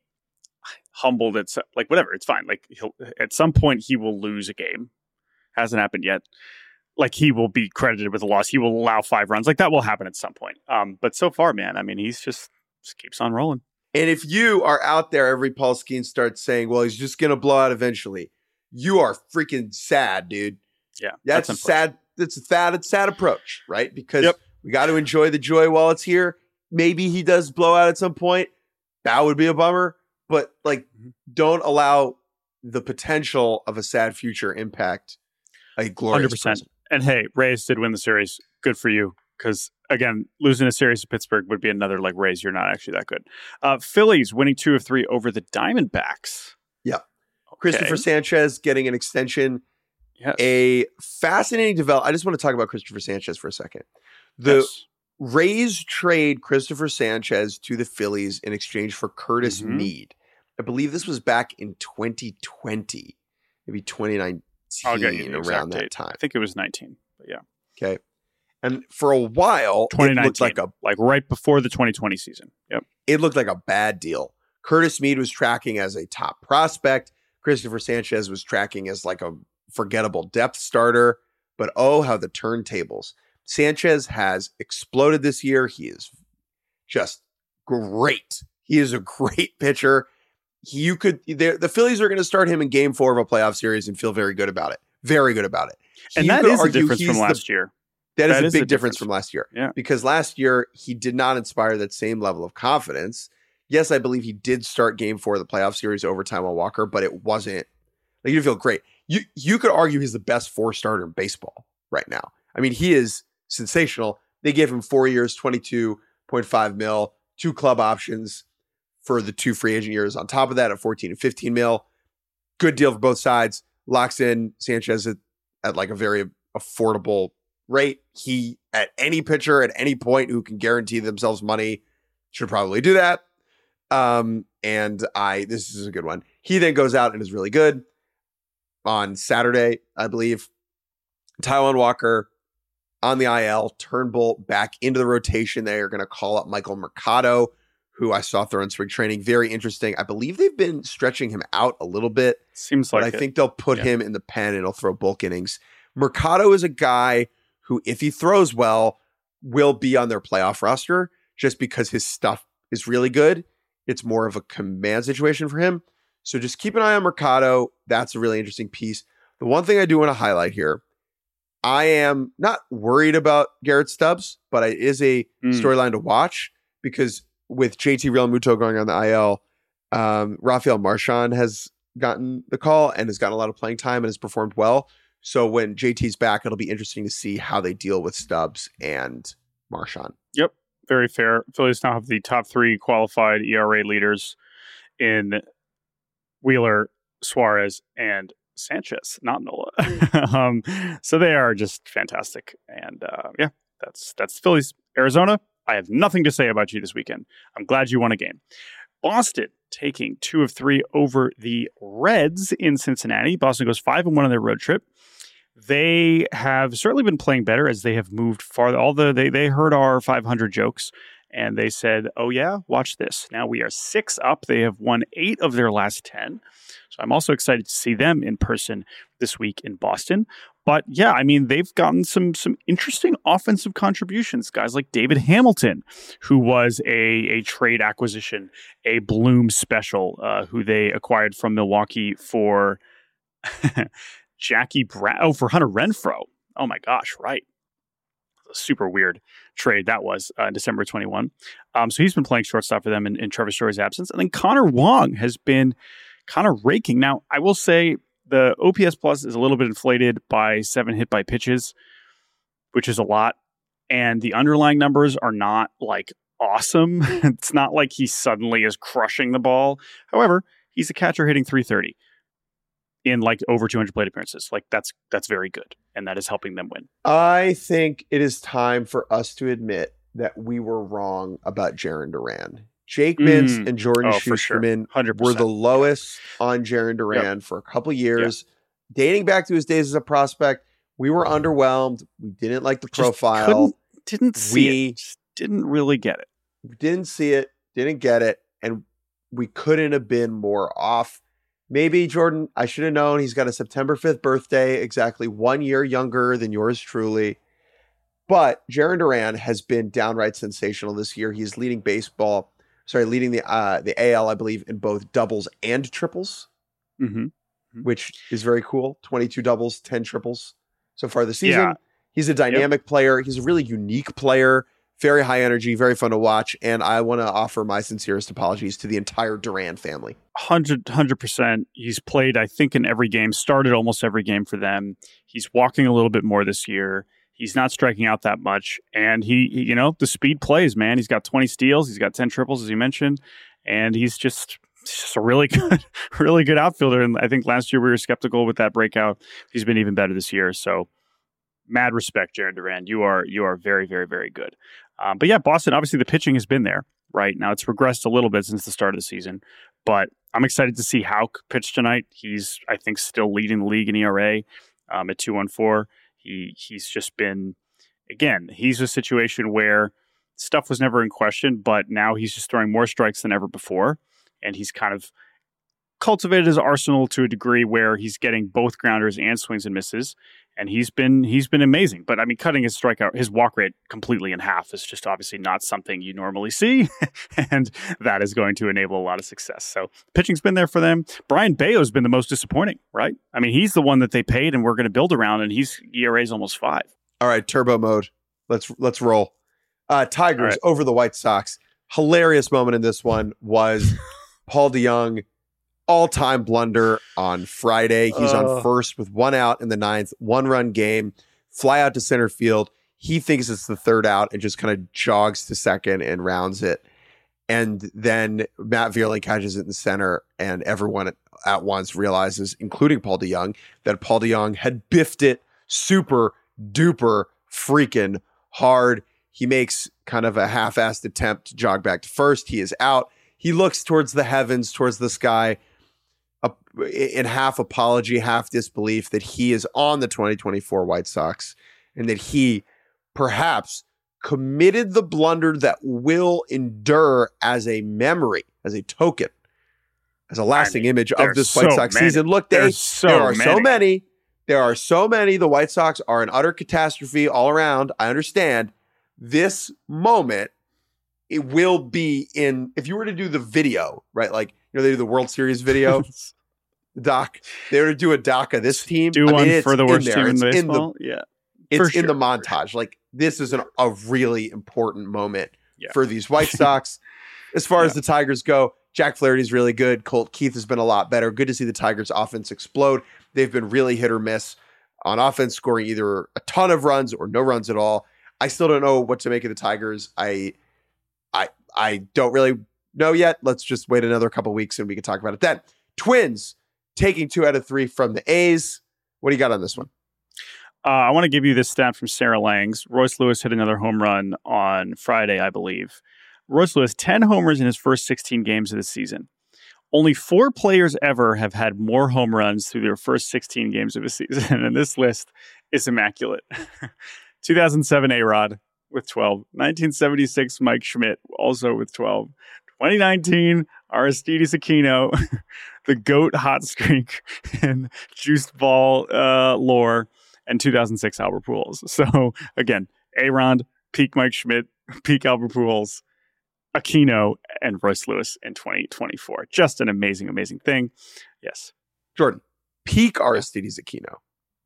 humbled at like whatever. It's fine. Like he'll at some point he will lose a game. Hasn't happened yet. Like he will be credited with a loss. He will allow five runs. Like that will happen at some point. Um, but so far, man, I mean, he's just, just keeps on rolling. And if you are out there, every Paul Skeens starts saying, well, he's just going to blow out eventually. You are freaking sad, dude. Yeah. That's, that's a sad, that's a sad, it's sad approach, right? Because yep. we got to enjoy the joy while it's here. Maybe he does blow out at some point. That would be a bummer. But like, mm-hmm. don't allow the potential of a sad future impact a glorious one hundred percent. Present. And hey, Rays did win the series. Good for you. Because, again, losing a series to Pittsburgh would be another, like, Rays, you're not actually that good. Uh, Phillies winning two of three over the Diamondbacks. Yeah. Okay. Christopher Sanchez getting an extension. Yes. A fascinating development. I just want to talk about Christopher Sanchez for a second. The yes. Rays trade Christopher Sanchez to the Phillies in exchange for Curtis mm-hmm. Mead. I believe this was back in twenty twenty, maybe twenty nineteen. I'll get you around that date. time. I think it was nineteen, but yeah. Okay. And for a while, it looked like a like right before the twenty twenty season. Yep. It looked like a bad deal. Curtis Mead was tracking as a top prospect. Christopher Sanchez was tracking as like a forgettable depth starter. But oh, how the turntables. Sanchez has exploded this year. He is just great. He is a great pitcher. You could the Phillies are going to start him in game four of a playoff series and feel very good about it. Very good about it. And that is a difference from last year. That is that a is big a difference. difference from last year. Yeah. Because last year he did not inspire that same level of confidence. Yes, I believe he did start game four of the playoff series overtime on Walker, but it wasn't like you feel great. You you could argue he's the best four starter in baseball right now. I mean, he is sensational. They gave him four years, twenty-two point five mil, two club options for the two free agent years. On top of that, at fourteen and fifteen mil, good deal for both sides. Locks in Sanchez at, at like a very affordable rate. He, at any pitcher at any point who can guarantee themselves money, should probably do that. Um, and I, this is a good one. He then goes out and is really good on Saturday, I believe. Taijuan Walker on the I L, Turnbull back into the rotation. They are going to call up Michael Mercado, who I saw throw in spring training. Very interesting. I believe they've been stretching him out a little bit. Seems like but I it. think they'll put yeah. him in the pen and he'll throw bulk innings. Mercado is a guy who, if he throws well, will be on their playoff roster just because his stuff is really good. It's more of a command situation for him. So just keep an eye on Mercado. That's a really interesting piece. The one thing I do want to highlight here, I am not worried about Garrett Stubbs, but it is a mm. storyline to watch because with J T Realmuto going on the I L, um, Rafael Marchand has gotten the call and has gotten a lot of playing time and has performed well. So when J T's back, it'll be interesting to see how they deal with Stubbs and Marchand. Yep, very fair. Phillies now have the top three qualified E R A leaders in Wheeler, Suarez, and Sanchez, not Nola. um, so they are just fantastic. And uh, yeah, that's that's the Phillies. Arizona, I have nothing to say about you this weekend. I'm glad you won a game. Boston taking two of three over the Reds in Cincinnati. Boston goes five and one on their road trip. They have certainly been playing better as they have moved farther. All the they they heard our five hundred jokes and they said, "Oh yeah, watch this." Now we are six up. They have won eight of their last ten. So I'm also excited to see them in person this week in Boston. But yeah, I mean, they've gotten some some interesting offensive contributions. Guys like David Hamilton, who was a, a trade acquisition, a Bloom special, uh, who they acquired from Milwaukee for Jackie Brown. Oh, for Hunter Renfroe. Oh my gosh, right. A super weird trade that was uh, December twenty-first. Um, so he's been playing shortstop for them in, in Trevor Story's absence. And then Connor Wong has been kind of raking. Now, I will say the O P S plus is a little bit inflated by seven hit by pitches, which is a lot. And the underlying numbers are not like awesome. It's not like he suddenly is crushing the ball. However, he's a catcher hitting three thirty in like over two hundred plate appearances. Like that's that's very good. And that is helping them win. I think it is time for us to admit that we were wrong about Jarren Duran. Jake Mintz mm. and Jordan oh, Schusterman sure. were the lowest on Jarren Duran yep. for a couple years. Yep. Dating back to his days as a prospect, we were underwhelmed. We didn't like the Just profile. Didn't see we it. Just didn't really get it. Didn't see it. Didn't get it. And we couldn't have been more off. Maybe, Jordan, I should have known he's got a September fifth birthday, exactly one year younger than yours truly. But Jarren Duran has been downright sensational this year. He's leading baseball. Sorry, leading the uh, the A L, I believe, in both doubles and triples, mm-hmm. Mm-hmm. which is very cool. twenty-two doubles, ten triples so far this season. Yeah. He's a dynamic yep. player. He's a really unique player, very high energy, very fun to watch. And I want to offer my sincerest apologies to the entire Duran family. one hundred percent. He's played, I think, in every game, started almost every game for them. He's walking a little bit more this year. He's not striking out that much. And he, he, you know, the speed plays, man. He's got twenty steals. He's got ten triples, as you mentioned. And he's just, just a really good, really good outfielder. And I think last year we were skeptical with that breakout. He's been even better this year. So mad respect, Jarren Duran. You are, you are very, very, very good. Um, but yeah, Boston, obviously the pitching has been there, right? Now it's regressed a little bit since the start of the season. But I'm excited to see Houck pitch tonight. He's, I think, still leading the league in E R A um, at two point one four. He he's just been, again, he's a situation where stuff was never in question, but now he's just throwing more strikes than ever before. And he's kind of cultivated his arsenal to a degree where he's getting both grounders and swings and misses. And he's been he's been amazing. But I mean, cutting his strikeout, his walk rate completely in half is just obviously not something you normally see. And that is going to enable a lot of success. So pitching's been there for them. Brian Bayo's been the most disappointing, right? I mean, he's the one that they paid and we're going to build around, and he's E R A's almost five. All right, turbo mode. Let's let's roll. Uh, Tigers right. over the White Sox. Hilarious moment in this one was Paul DeJong. All-time blunder on Friday. He's uh, on first with one out in the ninth, one-run game, fly out to center field. He thinks it's the third out and just kind of jogs to second and rounds it. And then Matt Vierling catches it in center, and everyone at once realizes, including Paul DeJong, that Paul DeJong had biffed it super duper freaking hard. He makes kind of a half-assed attempt to jog back to first. He is out. He looks towards the heavens, towards the sky, in half apology, half disbelief that he is on the twenty twenty-four White Sox and that he perhaps committed the blunder that will endure as a memory, as a token, as a lasting I mean, image of this White so Sox many. season. Look, they, so there are many. so many. There are so many. The White Sox are an utter catastrophe all around. I understand. This moment it will be in, if you were to do the video, right? Like, you know, they do the World Series video doc. They were to do a doc of this team. Do I one mean, for the worst there. team in it's baseball. In the, yeah. It's sure. in the montage. Like, this is an, a really important moment yeah. for these White Sox. As far yeah. as the Tigers go, Jack Flaherty's really good. Colt Keith has been a lot better. Good to see the Tigers offense explode. They've been really hit or miss on offense, scoring either a ton of runs or no runs at all. I still don't know what to make of the Tigers. I, I, I don't really know yet. Let's just wait another couple weeks and we can talk about it then. Twins taking two out of three from the A's. What do you got on this one? Uh, I want to give you this stat from Sarah Langs. Royce Lewis hit another home run on Friday, I believe. Royce Lewis, ten homers in his first sixteen games of the season. Only four players ever have had more home runs through their first sixteen games of a season, and this list is immaculate. two thousand seven A-Rod with twelve. nineteen seventy-six Mike Schmidt, also with twelve. twenty nineteen Aristides Aquino, the GOAT hot streak, and juiced ball uh, lore. And two thousand six Albert Pujols. So again, A-Rod, peak Mike Schmidt, peak Albert Pujols, Aquino, and Royce Lewis in twenty twenty-four. Just an amazing, amazing thing. Yes. Jordan, peak Aristides Aquino.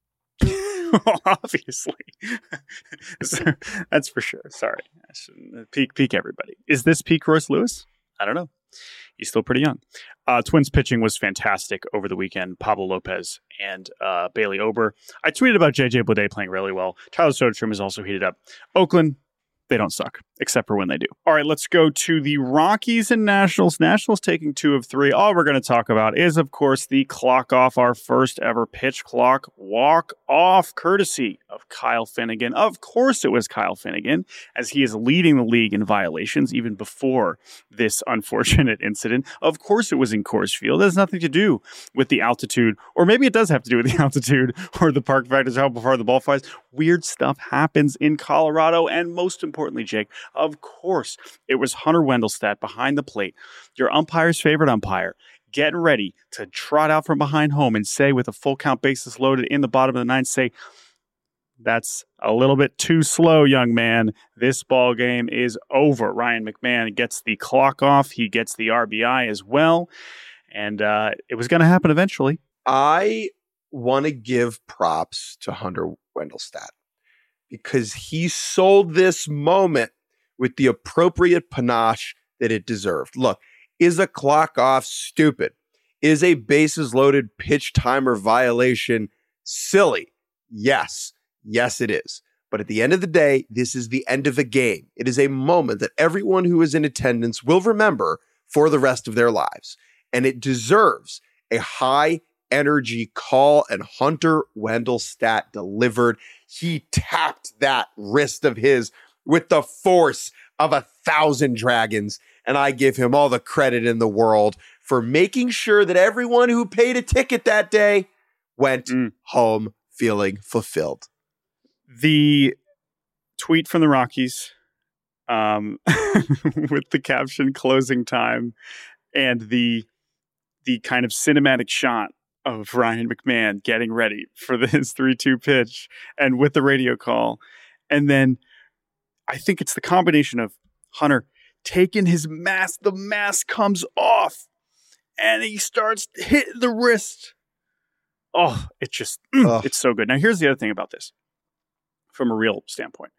Obviously. That's for sure. Sorry. I shouldn't. Peak, peak everybody. Is this peak Royce Lewis? I don't know. He's still pretty young. Uh, Twins pitching was fantastic over the weekend. Pablo Lopez and uh, Bailey Ober. I tweeted about J J Bleday playing really well. Tyler Soderstrom is also heated up. Oakland, they don't suck, except for when they do. All right, let's go to the Rockies and Nationals. Nationals taking two of three. All we're going to talk about is, of course, the clock off, our first ever pitch clock walk off, courtesy of Kyle Finnegan. Of course it was Kyle Finnegan, as he is leading the league in violations even before this unfortunate incident. Of course it was in Coors Field. It has nothing to do with the altitude, or maybe it does have to do with the altitude or the park factors, how far the ball flies. Weird stuff happens in Colorado, and most importantly, Importantly, Jake, of course, it was Hunter Wendelstedt behind the plate, your umpire's favorite umpire, getting ready to trot out from behind home and say, with a full count bases loaded in the bottom of the ninth, say, that's a little bit too slow, young man. This ball game is over. Ryan McMahon gets the clock off. He gets the R B I as well. And uh, it was going to happen eventually. I want to give props to Hunter Wendelstedt, because he sold this moment with the appropriate panache that it deserved. Look, is a clock off stupid? Is a bases loaded pitch timer violation silly? Yes. Yes, it is. But at the end of the day, this is the end of a game. It is a moment that everyone who is in attendance will remember for the rest of their lives. And it deserves a high energy call, and Hunter Wendelstedt delivered. He tapped that wrist of his with the force of a thousand dragons, and I give him all the credit in the world for making sure that everyone who paid a ticket that day went mm. home feeling fulfilled. The tweet from the Rockies um, with the caption "closing time" and the the kind of cinematic shot of Ryan McMahon getting ready for this three two pitch and with the radio call. And then I think it's the combination of Hunter taking his mask. The mask comes off and he starts hitting the wrist. Oh, it just, mm, it's so good. Now, here's the other thing about this from a real standpoint.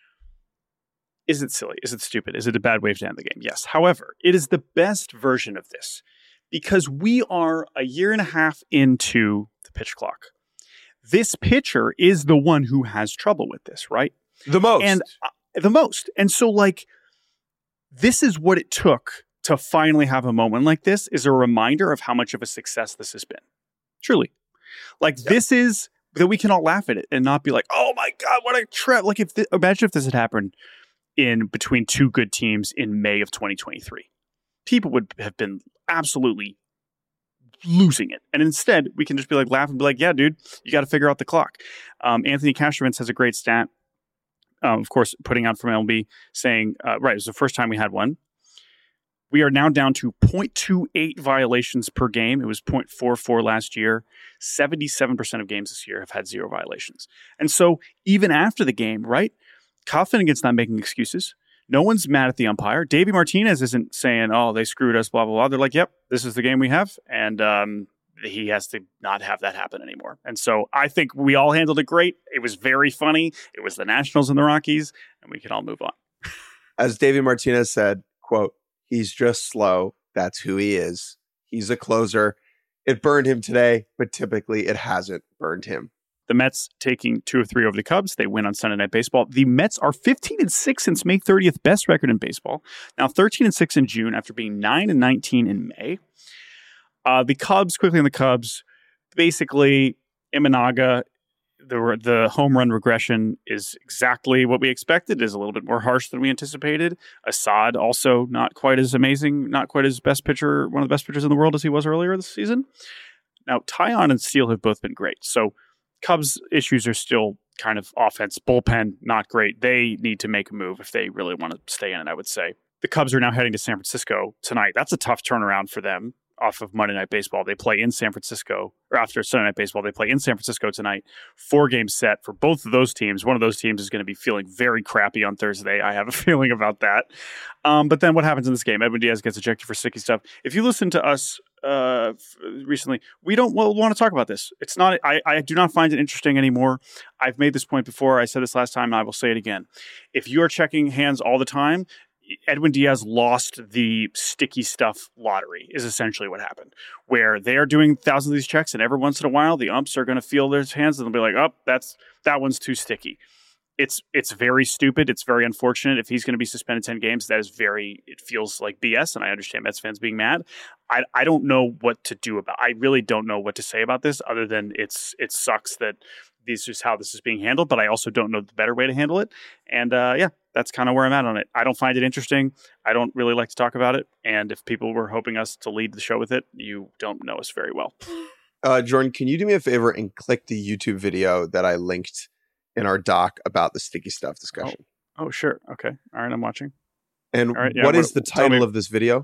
Is it silly? Is it stupid? Is it a bad way to end the game? Yes. However, it is the best version of this, because we are a year and a half into the pitch clock. This pitcher is the one who has trouble with this, right? The most. And uh, the most. And so, like, this is what it took to finally have a moment like this, is a reminder of how much of a success this has been. Truly. Like, yeah. This is that we can all laugh at it and not be like, oh my God, what a trap. Like, if th- imagine if this had happened in between two good teams in May of twenty twenty-three. People would have been absolutely losing it. And instead, we can just be like, laugh and be like, yeah, dude, you got to figure out the clock. Um, Anthony Castrovince has a great stat, um, of course, putting out from M L B saying, uh, right, it was the first time we had one. We are now down to zero point two eight violations per game. It was zero point four four last year. seventy-seven percent of games this year have had zero violations. And so even after the game, right, Kyle Finnegan's not making excuses. No one's mad at the umpire. Davey Martinez isn't saying, oh, they screwed us, blah, blah, blah. They're like, yep, this is the game we have. And um, he has to not have that happen anymore. And so I think we all handled it great. It was very funny. It was the Nationals and the Rockies, and we can all move on. As Davey Martinez said, quote, he's just slow. That's who he is. He's a closer. It burned him today, but typically it hasn't burned him. The Mets taking two of three over the Cubs. They win on Sunday Night Baseball. The Mets are fifteen and six since May thirtieth, best record in baseball. Now thirteen and six in June after being nine and nineteen in May. Uh, the Cubs, quickly on the Cubs, basically Imanaga, the the home run regression is exactly what we expected. It is a little bit more harsh than we anticipated. Assad also not quite as amazing, not quite as best pitcher, one of the best pitchers in the world as he was earlier this season. Now Taillon and Steele have both been great. So Cubs issues are still kind of offense. Bullpen, not great. They need to make a move if they really want to stay in it, I would say. The Cubs are now heading to San Francisco tonight. That's a tough turnaround for them off of Monday Night Baseball. They play in San Francisco, or after Sunday Night Baseball, they play in San Francisco tonight. Four games set for both of those teams. One of those teams is going to be feeling very crappy on Thursday. I have a feeling about that. Um, but then what happens in this game? Edwin Diaz gets ejected for sticky stuff. If you listen to us uh, recently, we don't well, want to talk about this. It's not. I, I do not find it interesting anymore. I've made this point before. I said this last time, and I will say it again. If you are checking hands all the time, Edwin Diaz lost the sticky stuff lottery is essentially what happened, where they are doing thousands of these checks, and every once in a while the umps are going to feel their hands and they'll be like, oh, that's that one's too sticky. It's it's very stupid. It's very unfortunate. If he's going to be suspended ten games, that is very, it feels like B S, and I understand Mets fans being mad. I I don't know what to do about I really don't know what to say about this other than it's it sucks that this is how this is being handled, but I also don't know the better way to handle it. And uh, yeah, that's kind of where I'm at on it. I don't find it interesting. I don't really like to talk about it. And if people were hoping us to lead the show with it, you don't know us very well. Uh, Jordan, can you do me a favor and click the YouTube video that I linked in our doc about the sticky stuff discussion? Oh, oh sure. Okay. All right. I'm watching. And right, yeah, what what, is the title me, of this video?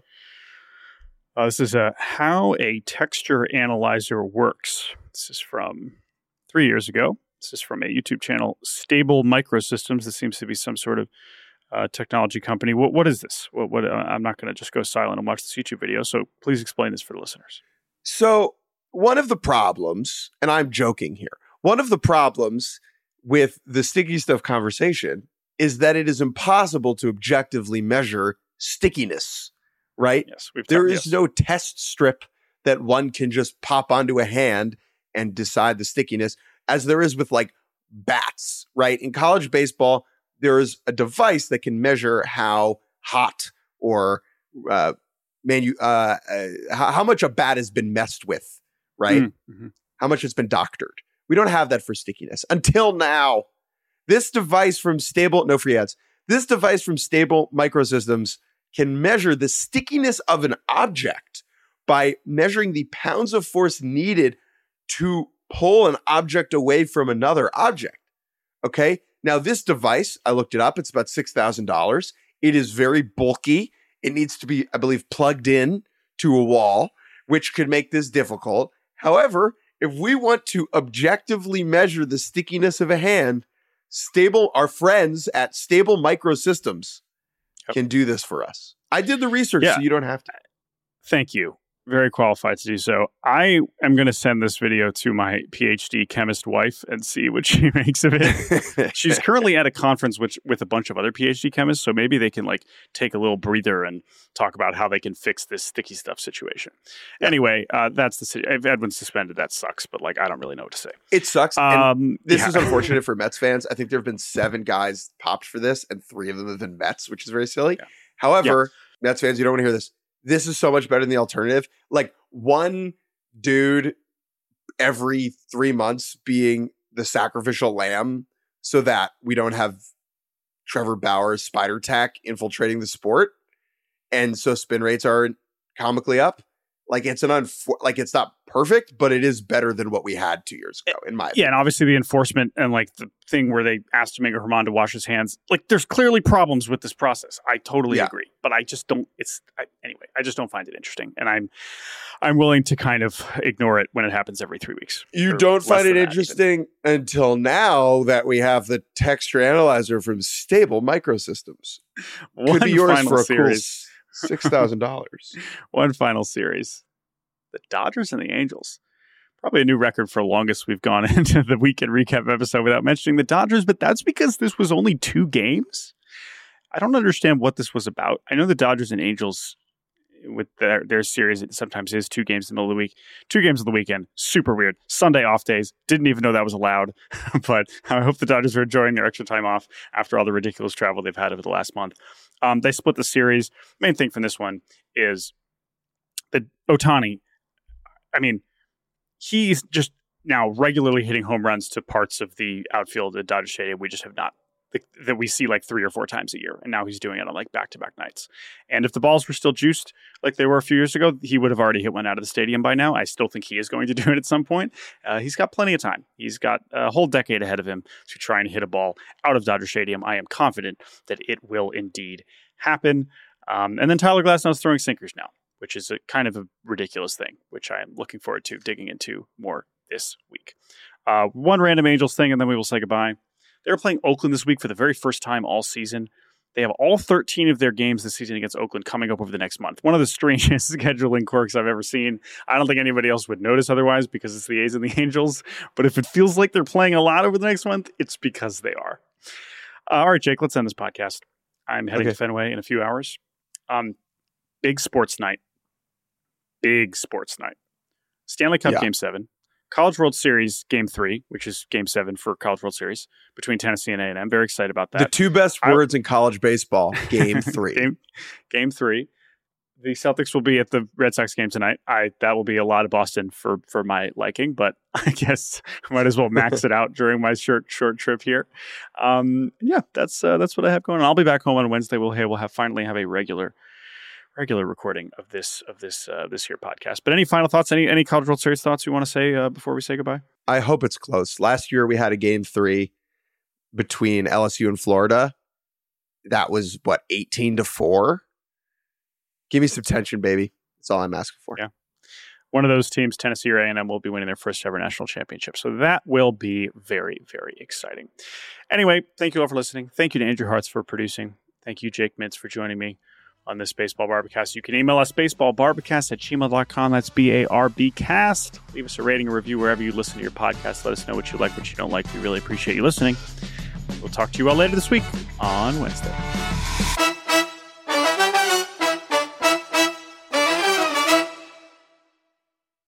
Uh, this is uh, How a Texture Analyzer Works. This is from three years ago. This is from a YouTube channel, Stable Microsystems. This seems to be some sort of uh, technology company. What What is this? What, what uh, I'm not going to just go silent and watch this YouTube video. So please explain this for the listeners. So one of the problems, and I'm joking here, one of the problems with the sticky stuff conversation is that it is impossible to objectively measure stickiness, right? Yes, we've there talked, is yes. no test strip that one can just pop onto a hand and decide the stickiness, as there is with like bats, right? In college baseball, there is a device that can measure how hot or uh, manu- uh, uh, how, how much a bat has been messed with, right? Mm-hmm. How much it's been doctored. We don't have that for stickiness until now. This device from Stable, no free ads. This device from Stable Microsystems can measure the stickiness of an object by measuring the pounds of force needed to pull an object away from another object. Okay. Now this device, I looked it up. It's about six thousand dollars. It is very bulky. It needs to be, I believe, plugged in to a wall, which could make this difficult. However, if we want to objectively measure the stickiness of a hand, Stable, our friends at Stable Microsystems yep. can do this for us. I did the research, yeah. so you don't have to. Thank you. Very qualified to do so. I am going to send this video to my PhD chemist wife and see what she makes of it. She's currently at a conference which, with a bunch of other PhD chemists, so maybe they can like take a little breather and talk about how they can fix this sticky stuff situation. Yeah. Anyway, uh, that's the if Edwin's suspended, that sucks, but like I don't really know what to say. It sucks. Um, this yeah. is unfortunate for Mets fans. I think there have been seven guys popped for this, and three of them have been Mets, which is very silly. Yeah. However, yeah. Mets fans, you don't want to hear this. This is so much better than the alternative. Like one dude every three months being the sacrificial lamb so that we don't have Trevor Bauer's spider tack infiltrating the sport. And so spin rates are comically up. Like it's an unfor- like it's not perfect, but it is better than what we had two years ago, in my yeah, opinion. and obviously the enforcement and like the thing where they asked Domingo Germán to wash his hands, like there's clearly problems with this process. I totally Yeah. agree, but I just don't. It's I, anyway. I just don't find it interesting, and I'm I'm willing to kind of ignore it when it happens every three weeks. You or don't less find it than that, interesting until now that we have the texture analyzer from Stable Microsystems. even. Could One be yours final for a series. cool six thousand dollars. One final series. The Dodgers and the Angels. Probably a new record for longest we've gone into the weekend recap episode without mentioning the Dodgers, but that's because this was only two games. I don't understand what this was about. I know the Dodgers and Angels with their, their series, it sometimes is two games in the middle of the week, two games of the weekend. Super weird. Sunday off days. Didn't even know that was allowed. But I hope the Dodgers are enjoying their extra time off after all the ridiculous travel they've had over the last month. Um, they split the series. Main thing from this one is that Ohtani, I mean, he's just now regularly hitting home runs to parts of the outfield at Dodger Stadium we just have not, that we see like three or four times a year. And now he's doing it on like back-to-back nights. And if the balls were still juiced like they were a few years ago, he would have already hit one out of the stadium by now. I still think he is going to do it at some point. Uh, he's got plenty of time. He's got a whole decade ahead of him to try and hit a ball out of Dodger Stadium. I am confident that it will indeed happen. Um, and then Tyler Glasnow's throwing sinkers now, which is a kind of a ridiculous thing, which I am looking forward to digging into more this week. Uh, one random Angels thing, and then we will say goodbye. They're playing Oakland this week for the very first time all season. They have all thirteen of their games this season against Oakland coming up over the next month. One of the strangest scheduling quirks I've ever seen. I don't think anybody else would notice otherwise because it's the A's and the Angels. But if it feels like they're playing a lot over the next month, it's because they are. Uh, all right, Jake, let's end this podcast. I'm heading Okay. to Fenway in a few hours. Um, big sports night. Big sports night. Stanley Cup Yeah. Game seven. College World Series Game three, which is Game seven for College World Series between Tennessee and A and M. Very excited about that. The two best I- words in college baseball, game three. game, game three. The Celtics will be at the Red Sox game tonight. I That will be a lot of Boston for for my liking, but I guess I might as well max it out during my short short trip here. Um, yeah, that's uh, that's what I have going on. I'll be back home on Wednesday. We'll we'll have finally have a regular regular recording of this of this uh, this here podcast. But any final thoughts? Any any College World Series thoughts you want to say uh, before we say goodbye? I hope it's close. Last year we had a game three between L S U and Florida. That was what, eighteen to four? Give me some tension, baby. That's all I'm asking for. Yeah. One of those teams, Tennessee or A and M, will be winning their first ever national championship. So that will be very, very exciting. Anyway, thank you all for listening. Thank you to Andrew Hartz for producing. Thank you, Jake Mintz, for joining me on this Baseball Barbacast. You can email us baseballbarbacast at gmail dot com. That's B A R B cast. Leave us a rating or review wherever you listen to your podcast. Let us know what you like, what you don't like. We really appreciate you listening. We'll talk to you all later this week on Wednesday.